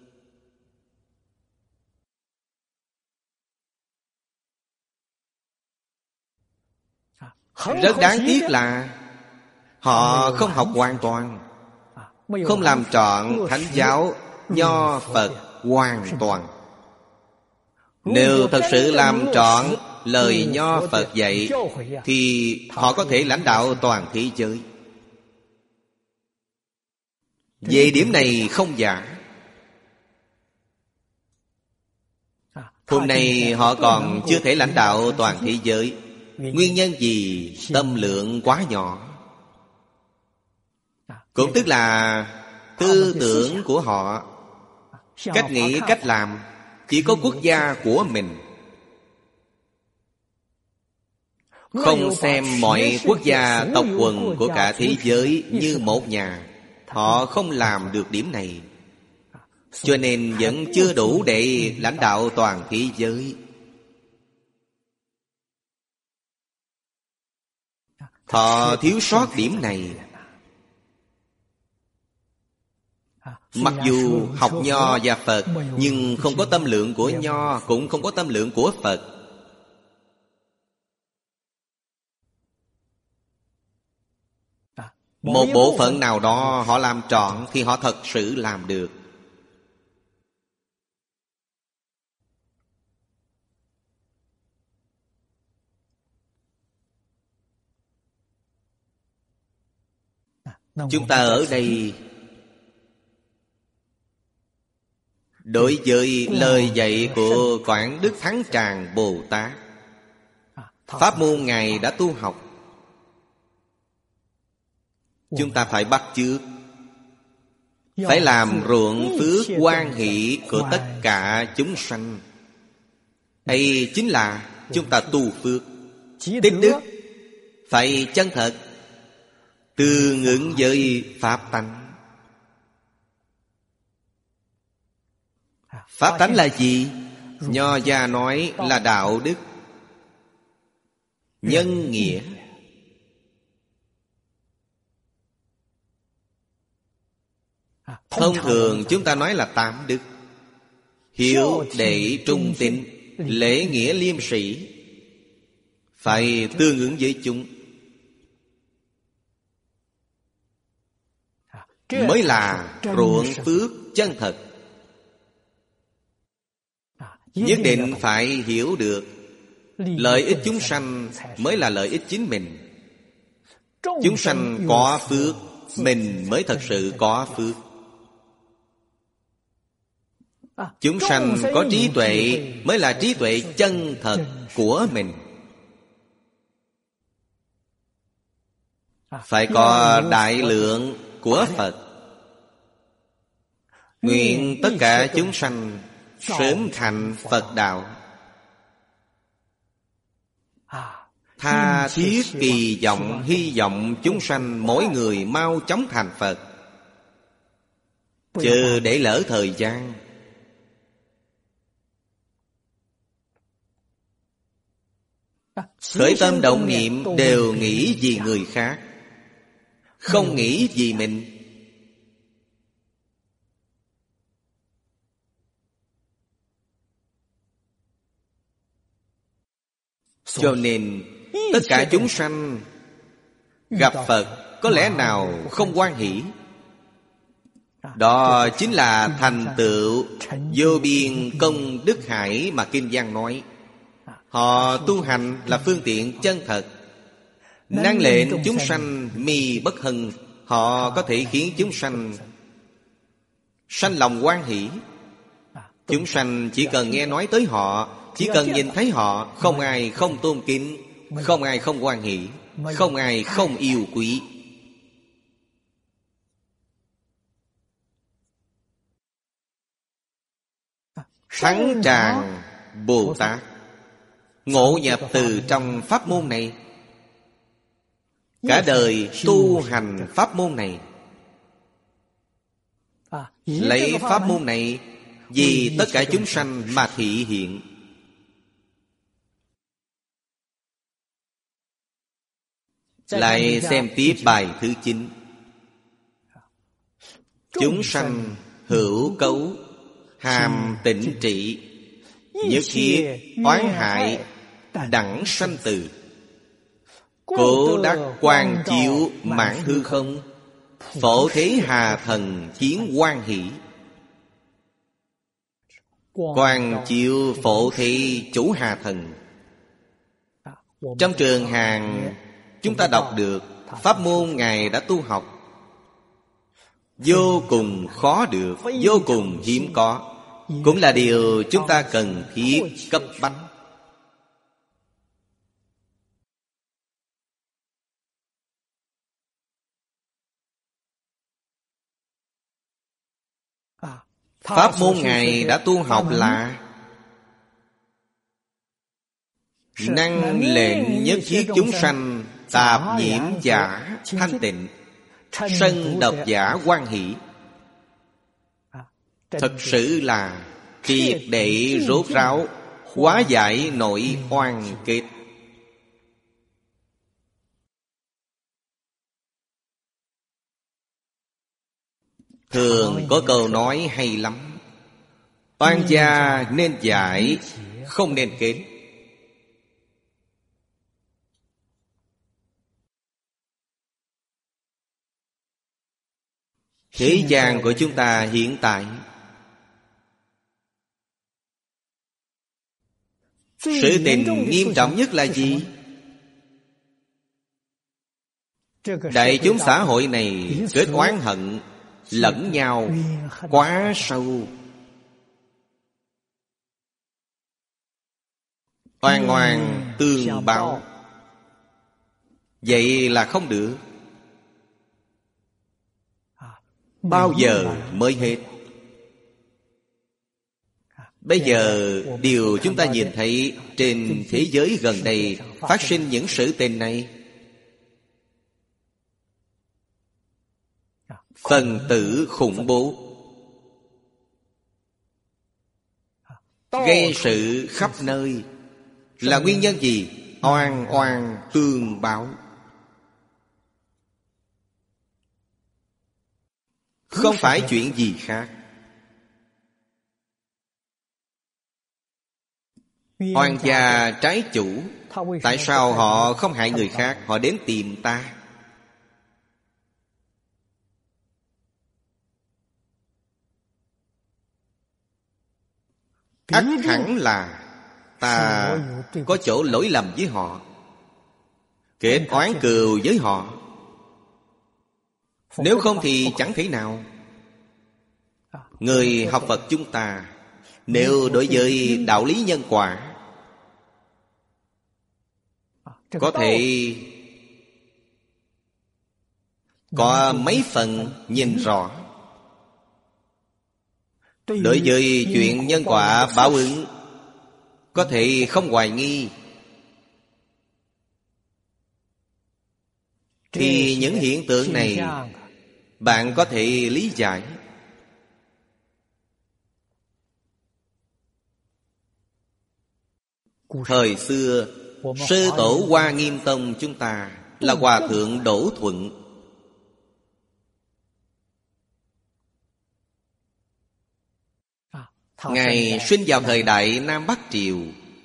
Rất đáng tiếc là họ không học hoàn toàn, không làm trọn thánh giáo Nho Phật hoàn toàn. Nếu thật sự làm trọn lời Nho Phật dạy thì họ có thể lãnh đạo toàn thế giới. Về điểm này không giả. Hôm nay họ còn chưa thể lãnh đạo toàn thế giới. Nguyên nhân gì? Tâm lượng quá nhỏ. Cũng tức là tư tưởng của họ, cách nghĩ, cách làm chỉ có quốc gia của mình, không xem mọi quốc gia tộc quần của cả thế giới như một nhà. Họ không làm được điểm này, cho nên vẫn chưa đủ để lãnh đạo toàn thế giới. Họ thiếu sót điểm này. Mặc dù học Nho và Phật, nhưng không có tâm lượng của Nho, cũng không có tâm lượng của Phật. Một bộ phận nào đó họ làm trọn thì họ thật sự làm được. Chúng ta ở đây đối với lời dạy của Quảng Đức Thắng Tràng Bồ Tát, pháp môn Ngài đã tu học, chúng ta phải bắt chước, phải làm ruộng phước hoan hỷ của tất cả chúng sanh. Đây chính là chúng ta tu phước. Tích đức phải chân thật, tương ứng với pháp tánh. Pháp tánh là gì? Nho gia nói là đạo đức, nhân nghĩa. Thông thường chúng ta nói là tám đức: hiếu, đệ, trung, tín, lễ, nghĩa, liêm sĩ. Phải tương ứng với chúng, mới là ruộng phước chân thật. Nhất định phải hiểu được lợi ích chúng sanh mới là lợi ích chính mình. Chúng sanh có phước, mình mới thật sự có phước. Chúng sanh có trí tuệ mới là trí tuệ chân thật của mình. Phải có đại lượng của Phật. Nguyện tất cả chúng sanh sớm thành Phật đạo. Tha thiết kỳ vọng, hy vọng chúng sanh mỗi người mau chóng thành Phật. Chờ để lỡ thời gian. Khởi tâm động niệm đều nghĩ vì người khác, không nghĩ vì mình. Cho nên tất cả chúng sanh gặp Phật có lẽ nào không hoan hỷ. Đó chính là thành tựu vô biên công đức hải mà Kinh Văn nói. Họ tu hành là phương tiện chân thật, Năng lệnh chúng sanh mi bất hân. Họ có thể khiến chúng sanh sanh lòng hoan hỷ. Chúng sanh chỉ cần nghe nói tới họ, chỉ cần nhìn thấy họ, không ai không tôn kính, không ai không hoan hỷ, không ai không yêu quý. Thắng tràng Bồ Tát ngộ nhập từ trong pháp môn này, cả đời tu hành pháp môn này, lấy pháp môn này vì tất cả chúng sanh mà thị hiện. Lại xem tiếp bài thứ chín. Chúng sanh hữu cấu, hàm tịnh trị, nhất thiết oán hại, đẳng sanh tử. Cố đắc quang chiếu mãn hư không, phổ thế hà thần chiến hoan hỷ. Quang chiếu phổ thế chủ hà thần. Trong trường Hàn chúng ta đọc được pháp môn Ngài đã tu học, vô cùng khó được, vô cùng hiếm có, cũng là điều chúng ta cần thiết cấp bách. Pháp môn Ngài đã tu học là năng lệnh nhất thiết chúng sanh, tạp nhiễm giả thanh tịnh, sân độc giả hoan hỷ. Thật sự là triệt để rốt ráo, hóa giải nội oan kết. Thường có câu nói hay lắm: oan gia nên giải, không nên kết. Thế gian của chúng ta hiện tại, sự tình nghiêm trọng nhất là gì? Đại chúng xã hội này kết oán hận lẫn nhau quá sâu. Oan oan tương báo, vậy là không được. Bao giờ mới hết? Bây giờ điều chúng ta nhìn thấy trên thế giới gần đây phát sinh những sự tình này, phần tử khủng bố gây sự khắp nơi, là nguyên nhân gì? Oan oan tương báo. Không phải chuyện gì khác. Oan gia trái chủ, tại sao họ không hại người khác, họ đến tìm ta? Ắt hẳn là ta có chỗ lỗi lầm với họ, kết oán cừu với họ. Nếu không thì chẳng thể nào. Người học Phật chúng ta, nếu đối với đạo lý nhân quả có thể có mấy phần nhìn rõ, đối với chuyện nhân quả báo ứng có thể không hoài nghi, thì những hiện tượng này bạn có thể lý giải. Thời xưa, sư tổ Hoa Nghiêm Tông chúng ta là Hòa Thượng Đỗ Thuận. Ngài sinh vào thời đại Nam Bắc Triều.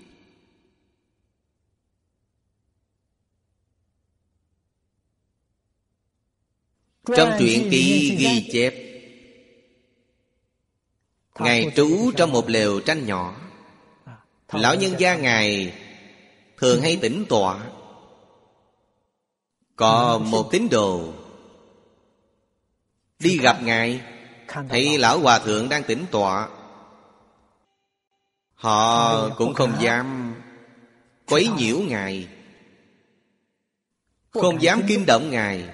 Trong truyện ký ghi chép, Ngài trú trong một lều tranh nhỏ. Lão nhân gia Ngài thường hay tĩnh tọa. Có một tín đồ đi gặp Ngài, thấy Lão Hòa Thượng đang tĩnh tọa. Họ cũng không dám quấy nhiễu Ngài, không dám kinh động Ngài.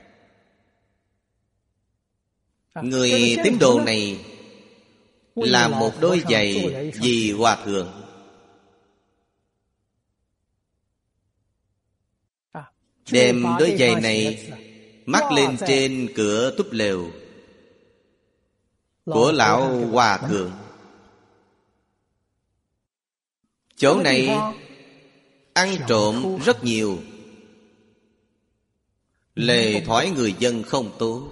Người tín đồ này làm một đôi giày vì Hòa Thượng. Đem đôi giày này mắc lên trên cửa túp lều của Lão Hòa Thượng. Chỗ này ăn trộm rất nhiều, lề thói người dân không tốt.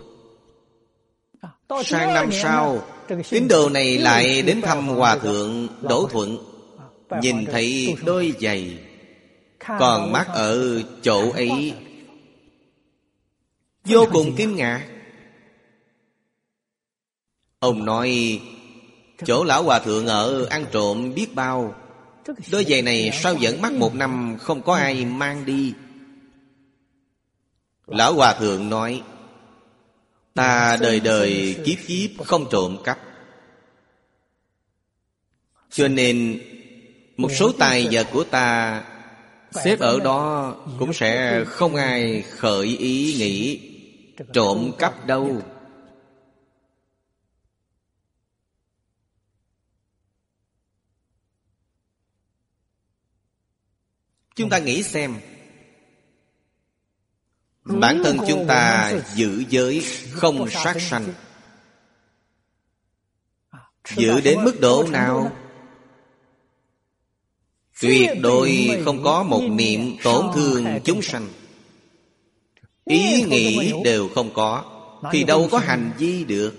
Sang năm sau, tín đồ này lại đến thăm Hòa Thượng Đỗ Thuận, nhìn thấy đôi giày còn mắc ở chỗ ấy, vô cùng kinh ngạc. Ông nói, chỗ Lão Hòa Thượng ở ăn trộm biết bao, đôi giày này sao vẫn mắc một năm không có ai mang đi. Lão Hòa Thượng nói, ta đời đời kiếp kiếp không trộm cắp, cho nên một số tài vật của ta xếp ở đó cũng sẽ không ai khởi ý nghĩ trộm cắp đâu. Chúng ta nghĩ xem, bản thân chúng ta giữ giới không sát sanh, giữ đến mức độ nào? Tuyệt đối không có một niệm tổn thương chúng sanh, ý nghĩ đều không có, thì đâu có hành vi được.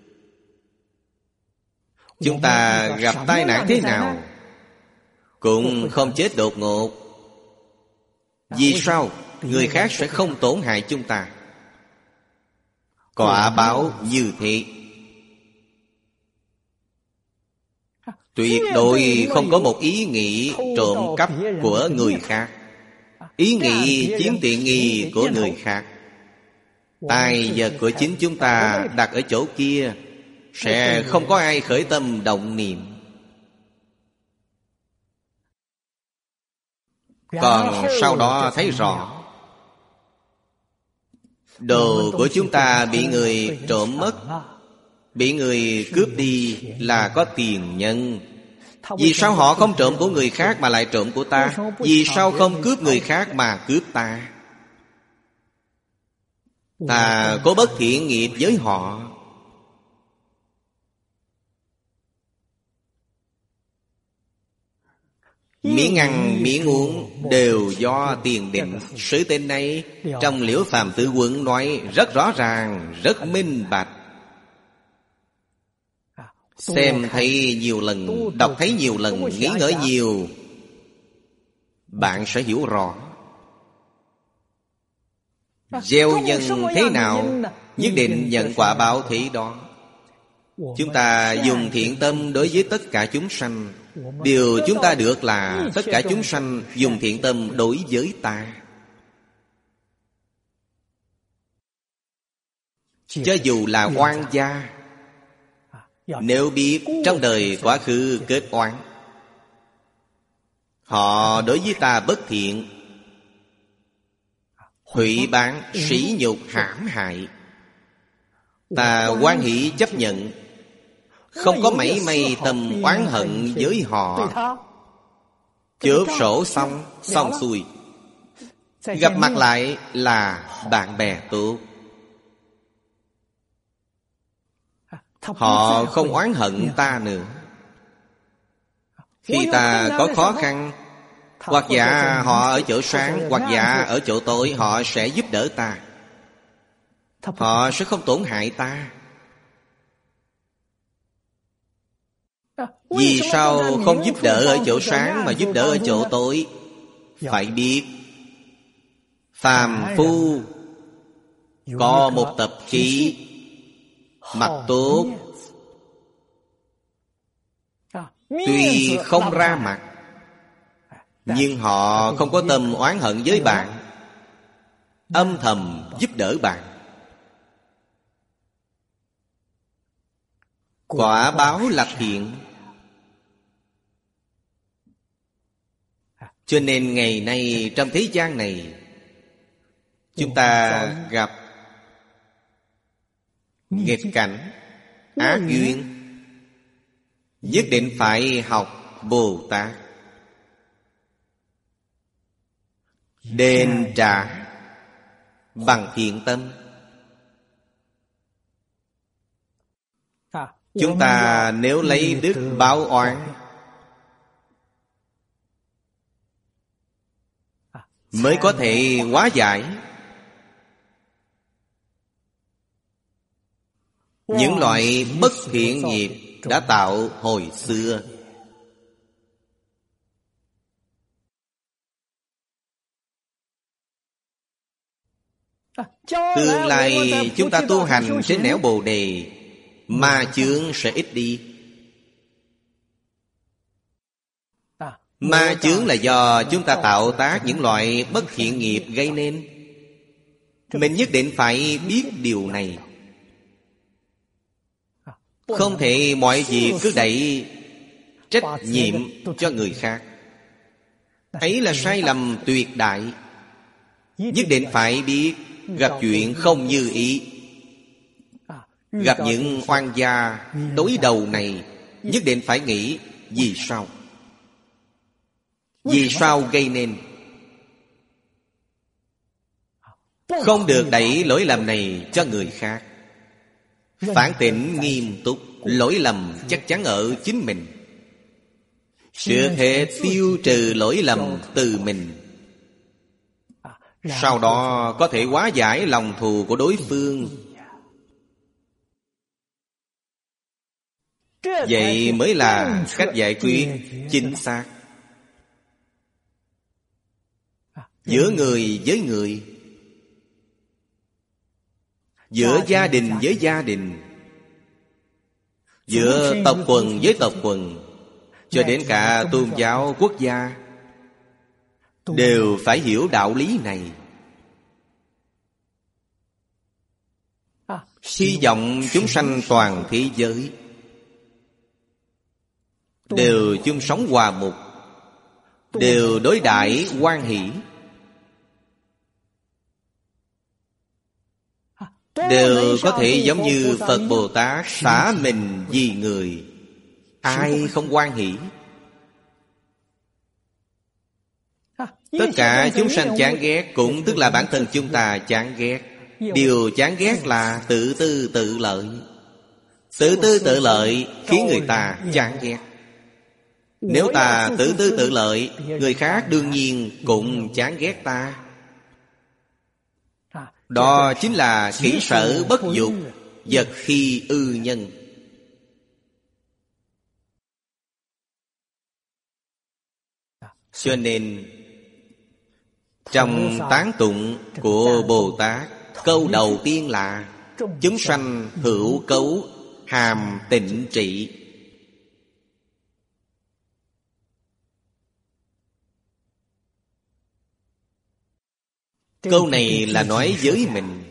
Chúng ta gặp tai nạn thế nào cũng không chết đột ngột. Vì sao? Người khác sẽ không tổn hại chúng ta. Quả báo như thế, tuyệt đối không có một ý nghĩ trộm cắp của người khác, ý nghĩ chiếm tiện nghi của người khác. Tài vật của chính chúng ta đặt ở chỗ kia, sẽ không có ai khởi tâm động niệm. Còn sau đó thấy rõ, đồ của chúng ta bị người trộm mất, bị người cướp đi là có tiền nhân. Vì sao họ không trộm của người khác mà lại trộm của ta? Vì sao không cướp người khác mà cướp ta? Ta có bất thiện nghiệp với họ. Miễn ăn miễn uống đều do tiền định. Sự tên này trong Liễu Phàm Tự Quẩn nói rất rõ ràng, rất minh bạch. Xem thấy nhiều lần, đọc thấy nhiều lần, nghĩ ngợi nhiều, bạn sẽ hiểu rõ. Gieo nhân thế nào, nhất định nhận quả báo thế đó. Chúng ta dùng thiện tâm đối với tất cả chúng sanh. Điều chúng ta được là tất cả chúng sanh dùng thiện tâm đối với ta. Cho dù là oan gia, nếu biết trong đời quá khứ kết oán, họ đối với ta bất thiện, hủy bán, sỉ nhục, hãm hại, ta hoan hỷ chấp nhận, không có mảy may tâm oán hận với họ. Chớp sổ xong, xong xuôi, gặp mặt lại là bạn bè tốt. Họ không oán hận ta nữa. Khi ta có khó khăn, hoặc dạ họ ở chỗ sáng, hoặc dạ ở chỗ tối, họ sẽ giúp đỡ ta. Họ sẽ không tổn hại ta. Vì sao không giúp đỡ ở chỗ sáng mà giúp đỡ ở chỗ tối? Phải biết, phàm phu có một tập khí mặt tốt, tuy không ra mặt, nhưng họ không có tâm oán hận với bạn. âm thầm giúp đỡ bạn. Quả báo là thiện. Cho nên ngày nay trong thế gian này, chúng ta gặp nghịch cảnh, ác duyên, nhất định phải học Bồ Tát, đền trả bằng thiện tâm. Chúng ta nếu lấy đức báo oán mới có thể hóa giải những loại bất thiện nghiệp đã tạo hồi xưa. Tương lai chúng ta tu hành trên nẻo Bồ Đề, ma chướng sẽ ít đi. Ma chướng là do chúng ta tạo tác những loại bất thiện nghiệp gây nên. Mình nhất định phải biết điều này. Không thể mọi việc cứ đẩy trách nhiệm cho người khác. Ấy là sai lầm tuyệt đại. Nhất định phải biết gặp chuyện không như ý, gặp những oan gia đối đầu này, nhất định phải nghĩ vì sao. Vì sao gây nên. Không được đẩy lỗi lầm này cho người khác. Phản tỉnh nghiêm túc, lỗi lầm chắc chắn ở chính mình. Trước hết tiêu trừ lỗi lầm từ mình, sau đó có thể hóa giải lòng thù của đối phương. Vậy mới là cách giải quyết chính xác. Giữa người với người, giữa gia đình với gia đình, giữa tộc quần với tộc quần, cho đến cả tôn giáo quốc gia, đều phải hiểu đạo lý này. Hy vọng chúng sanh toàn thế giới đều chung sống hòa mục, đều đối đãi hoan hỷ, đều có thể giống như Phật Bồ Tát xả mình vì người. Ai không hoan hỷ? Tất cả chúng sanh chán ghét cũng tức là bản thân chúng ta chán ghét. Điều chán ghét là tự tư tự lợi. Tự tư tự lợi khiến người ta chán ghét. Nếu ta tự tư tự lợi, người khác đương nhiên cũng chán ghét ta. Đó chính là kỹ sở bất dục, vật khi ư nhân. Cho nên trong tán tụng của Bồ Tát, câu đầu tiên là chúng sanh hữu cấu hàm tịnh trị. Câu này là nói với mình.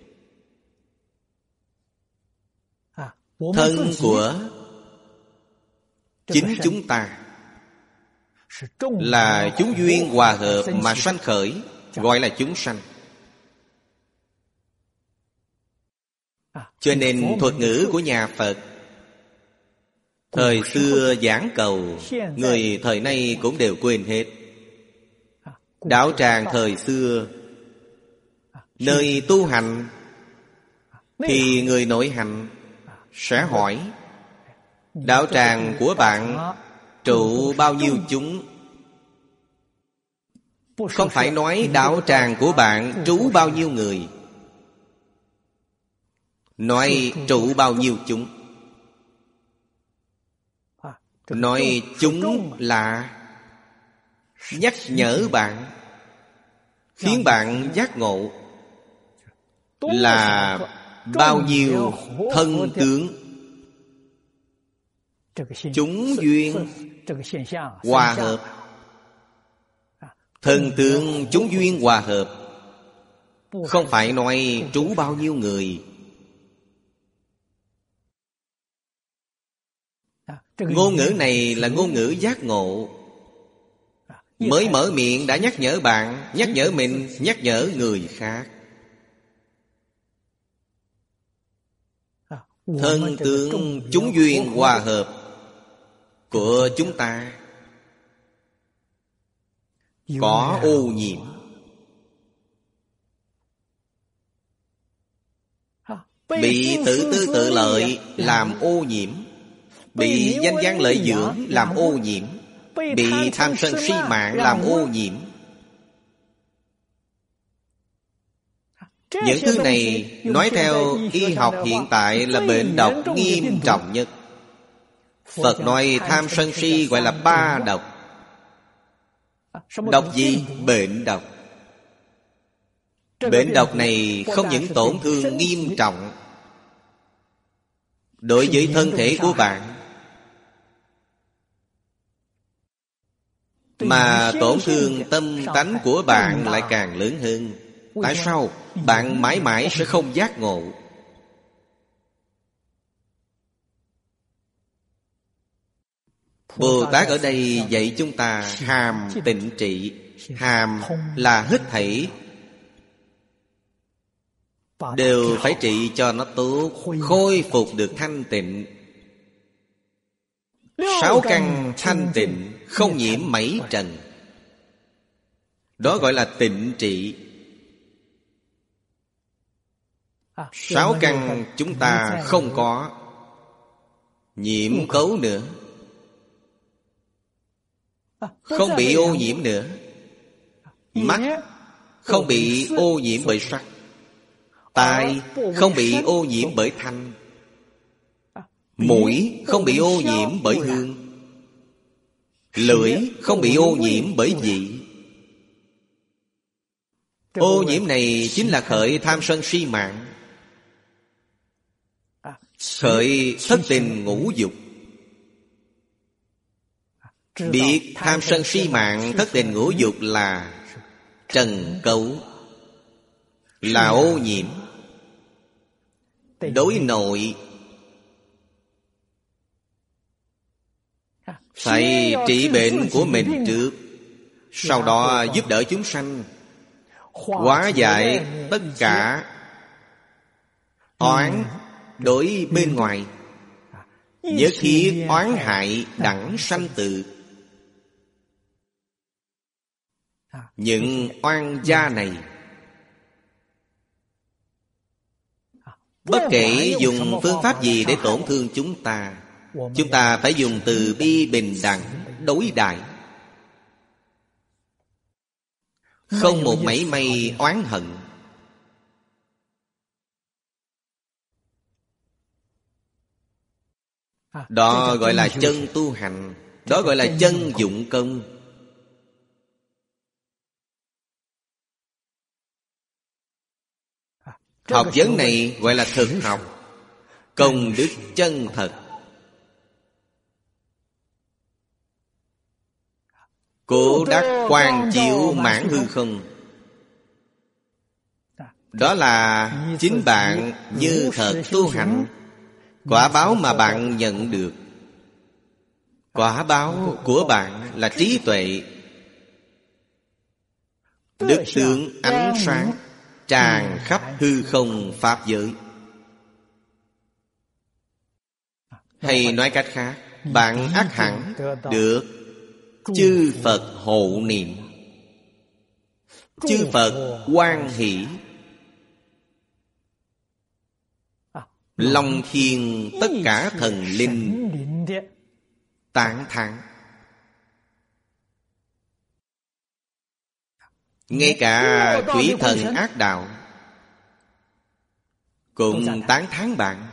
Thân của chính chúng ta là chúng duyên hòa hợp mà sanh khởi, gọi là chúng sanh. Cho nên thuật ngữ của nhà Phật thời xưa giảng cầu, người thời nay cũng đều quên hết. Đạo tràng thời xưa, nơi tu hành thì người nội hành sẽ hỏi: đạo tràng của bạn trụ bao nhiêu chúng? Không phải nói đạo tràng của bạn trú bao nhiêu người, nói trụ bao nhiêu chúng. Nói chúng là nhắc nhở bạn, khiến bạn giác ngộ là bao nhiêu thân tướng. Chúng duyên hòa hợp, thân tướng chúng duyên hòa hợp, Không phải nói trú bao nhiêu người. Ngôn ngữ này là ngôn ngữ giác ngộ. Mới mở miệng đã nhắc nhở bạn, nhắc nhở mình, nhắc nhở người khác. Thân tướng chúng duyên hòa hợp của chúng ta có ô nhiễm. Bị tự tư tự lợi làm ô nhiễm. Bị danh văn lợi dưỡng làm ô nhiễm. Bị tham sân si mạng làm ô nhiễm. Những thứ này nói theo y học hiện tại là bệnh độc nghiêm trọng nhất. Phật nói tham sân si gọi là ba độc. Độc gì? Bệnh độc. Bệnh độc này không những tổn thương nghiêm trọng đối với thân thể của bạn, mà tổn thương tâm tánh của bạn lại càng lớn hơn. Tại sao? Bạn mãi mãi sẽ không giác ngộ. Bồ Tát ở đây dạy chúng ta hàm tịnh trị. Hàm là hết thảy đều phải trị cho nó tốt, khôi phục được thanh tịnh. Sáu căn thanh tịnh, không nhiễm mảy trần. Đó gọi là tịnh trị. Sáu căn chúng ta không có nhiễm cấu nữa, không bị ô nhiễm nữa. Mắt không bị ô nhiễm bởi sắc. Tai không bị ô nhiễm bởi thanh. Mũi không bị ô nhiễm bởi hương. Lưỡi không bị ô nhiễm bởi vị. Ô nhiễm này chính là khởi tham sân si mạng, khởi thất tình ngũ dục. Biết tham sân si mạng, thất tình ngũ dục là trần cấu, là ô nhiễm. Đối nội phải trị bệnh của mình trước, sau đó giúp đỡ chúng sanh, hóa giải tất cả oán đối bên ngoài. Nhất thiết oán hại đẳng sanh tự. Những oan gia này, bất kể dùng phương pháp gì để tổn thương chúng ta, chúng ta phải dùng từ bi bình đẳng đối đãi, không một mảy may oán hận. Đó gọi là chân tu hành. Đó gọi là chân dụng công. Học vấn này gọi là thực học, công đức chân thật. Cố đắc quang chiếu mãn hư không. Đó là chính bạn như thật tu hành. Quả báo mà bạn nhận được, quả báo của bạn là trí tuệ, đức tướng ánh sáng tràn khắp hư không pháp giới. Hay nói cách khác, bạn ắt hẳn được chư Phật hộ niệm, chư Phật hoan hỷ, long thiên tất cả thần linh tán thán. Ngay cả quỷ thần ác đạo cũng tán thán bạn,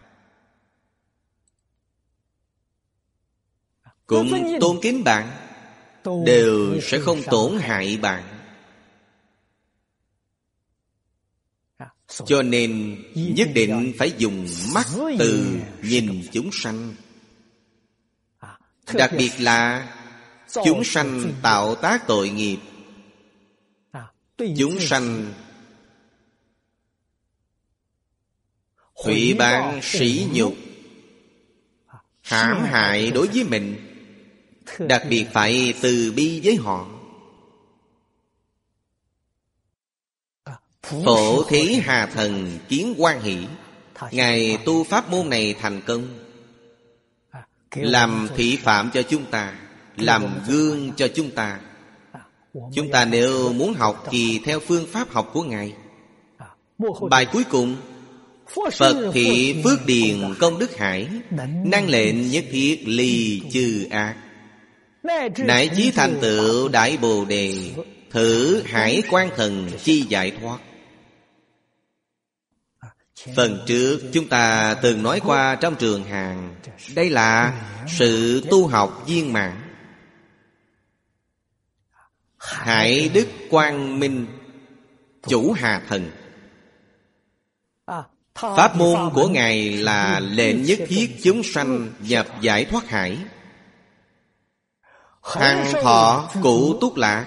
cũng tôn kính bạn, đều sẽ không tổn hại bạn. Cho nên nhất định phải dùng mắt từ nhìn chúng sanh. Đặc biệt là chúng sanh tạo tác tội nghiệp, chúng sanh Hủy báng sỉ nhục, hãm hại đối với mình, đặc biệt phải từ bi với họ. Phổ Thí Hà Thần Kiến Hoan Hỷ, Ngài tu pháp môn này thành công, làm thị phạm cho chúng ta, làm gương cho chúng ta. Chúng ta nếu muốn học thì theo phương pháp học của Ngài. Bài cuối cùng: Phật thị phước điền công đức hải, năng lệnh nhất thiết ly chư ác, nại chí thành tựu đại bồ đề, thử hải quan thần chi giải thoát. Phần trước chúng ta từng nói qua trong trường Hàn, đây là sự tu học viên mãn. Hải đức quang minh chủ Hà Thần, pháp môn của Ngài là lệnh nhất thiết chúng sanh nhập giải thoát hải, hằng thọ cụ túc lạc.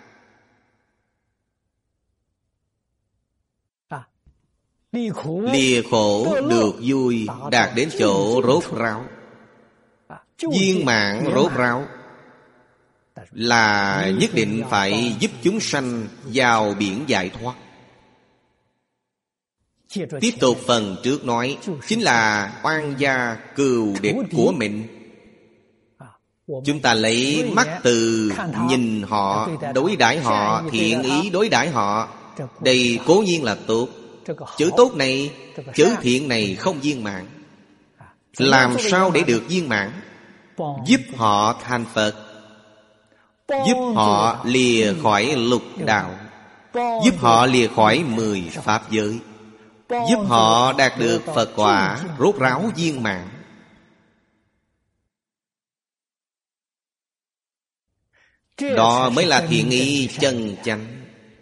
Lìa khổ được vui, đạt đến chỗ rốt ráo. Viên mãn rốt ráo là nhất định phải giúp chúng sanh vào biển giải thoát. Tiếp tục phần trước nói, chính là oan gia cừu địch của mình. Chúng ta lấy mắt từ nhìn họ, đối đãi họ, thiện ý đối đãi họ. Đây cố nhiên là tốt. Chữ tốt này, chữ thiện này không viên mãn. Làm sao để được viên mãn? Giúp họ thành Phật, giúp họ lìa khỏi lục đạo, giúp họ lìa khỏi mười pháp giới, giúp họ đạt được Phật quả rốt ráo viên mãn. Đó mới là thiện ý chân chánh,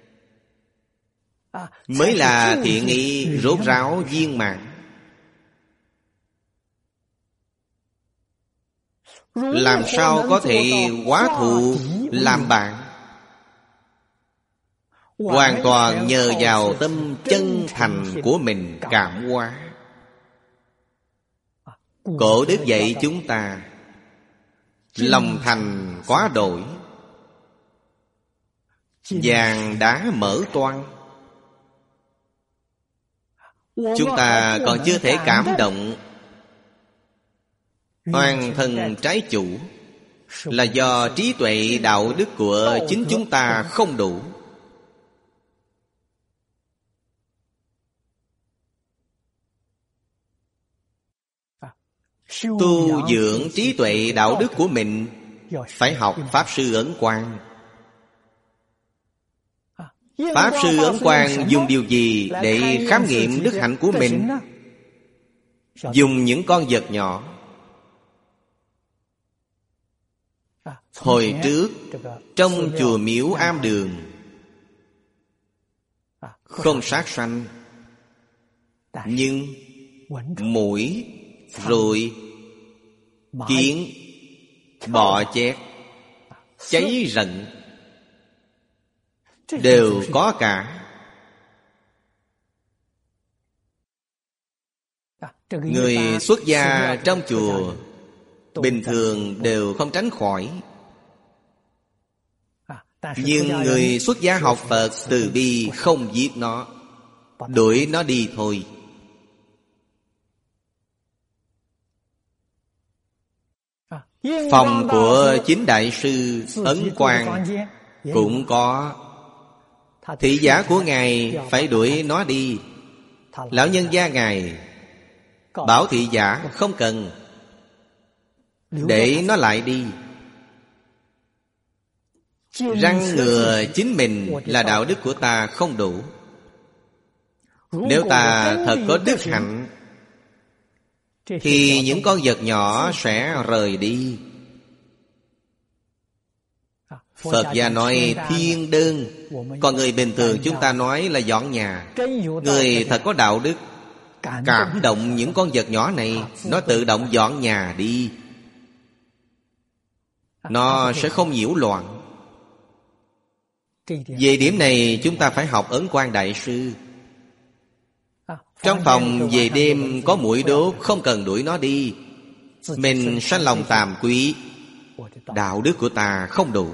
mới là thiện ý rốt ráo viên mãn. Làm sao có thể hóa thù làm bạn? Hoàn toàn nhờ vào tâm chân thành của mình cảm hóa. Cổ đức dạy chúng ta lòng thành quá đổi, vàng đá mở toang. Chúng ta còn chưa thể cảm động. Oan thân trái chủ là do trí tuệ đạo đức của chính chúng ta không đủ. Tu dưỡng trí tuệ đạo đức của mình, phải học Pháp Sư Ấn Quang. Pháp Sư Ấn Quang dùng điều gì để khám nghiệm đức hạnh của mình? Dùng những con vật nhỏ. Hồi trước trong chùa miếu Am Đường không sát sanh, nhưng muỗi, ruồi, kiến, bọ chét, cháy rận đều có cả. Người xuất gia trong chùa bình thường đều không tránh khỏi, nhưng người xuất gia học Phật từ bi không giết nó, đuổi nó đi thôi. Phòng của chính Đại sư Ấn Quang cũng có. Thị giả của Ngài phải đuổi nó đi. Lão nhân gia Ngài bảo thị giả không cần, để nó lại đi. Răng ngừa chính mình là đạo đức của ta không đủ. Nếu ta thật có đức hạnh thì những con vật nhỏ sẽ rời đi. Phật gia nói thiên đơn, còn người bình thường chúng ta nói là dọn nhà. Người thật có đạo đức cảm động những con vật nhỏ này, nó tự động dọn nhà đi, nó sẽ không nhiễu loạn. Về điểm này chúng ta phải học Ấn Quang Đại sư. Trong phòng về đêm có muỗi đốt, không cần đuổi nó đi. Mình sanh lòng tàm quý, đạo đức của ta không đủ.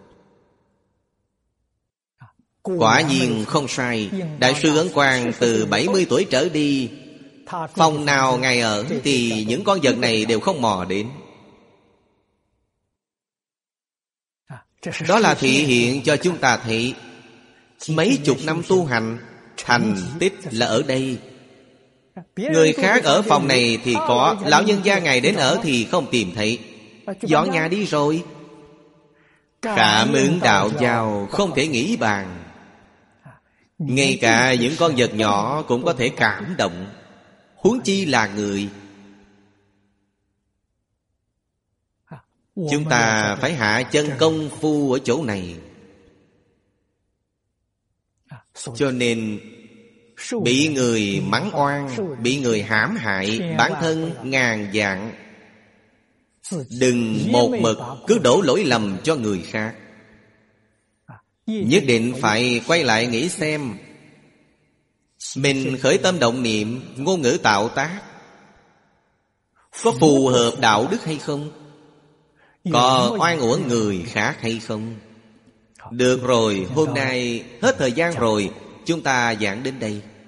Quả nhiên không sai. Đại sư Ấn Quang từ bảy mươi tuổi trở đi, phòng nào Ngài ở thì những con vật này đều không mò đến. Đó là thị hiện cho chúng ta thấy mấy chục năm tu hành, thành tích là ở đây. Người khác ở phòng này thì có, lão nhân gia Ngài đến ở thì không tìm thấy, dọn nhà đi rồi. Cảm ứng đạo giao không thể nghĩ bàn. Ngay cả những con vật nhỏ cũng có thể cảm động, huống chi là người. Chúng ta phải hạ chân công phu ở chỗ này. Cho nên bị người mắng oan, bị người hãm hại, bản thân ngàn vạn, đừng một mực cứ đổ lỗi lầm cho người khác. Nhất định phải quay lại nghĩ xem mình khởi tâm động niệm, ngôn ngữ tạo tác có phù hợp đạo đức hay không, có oan uổng người khác hay không. Được rồi, hôm nay hết thời gian rồi, chúng ta giảng đến đây.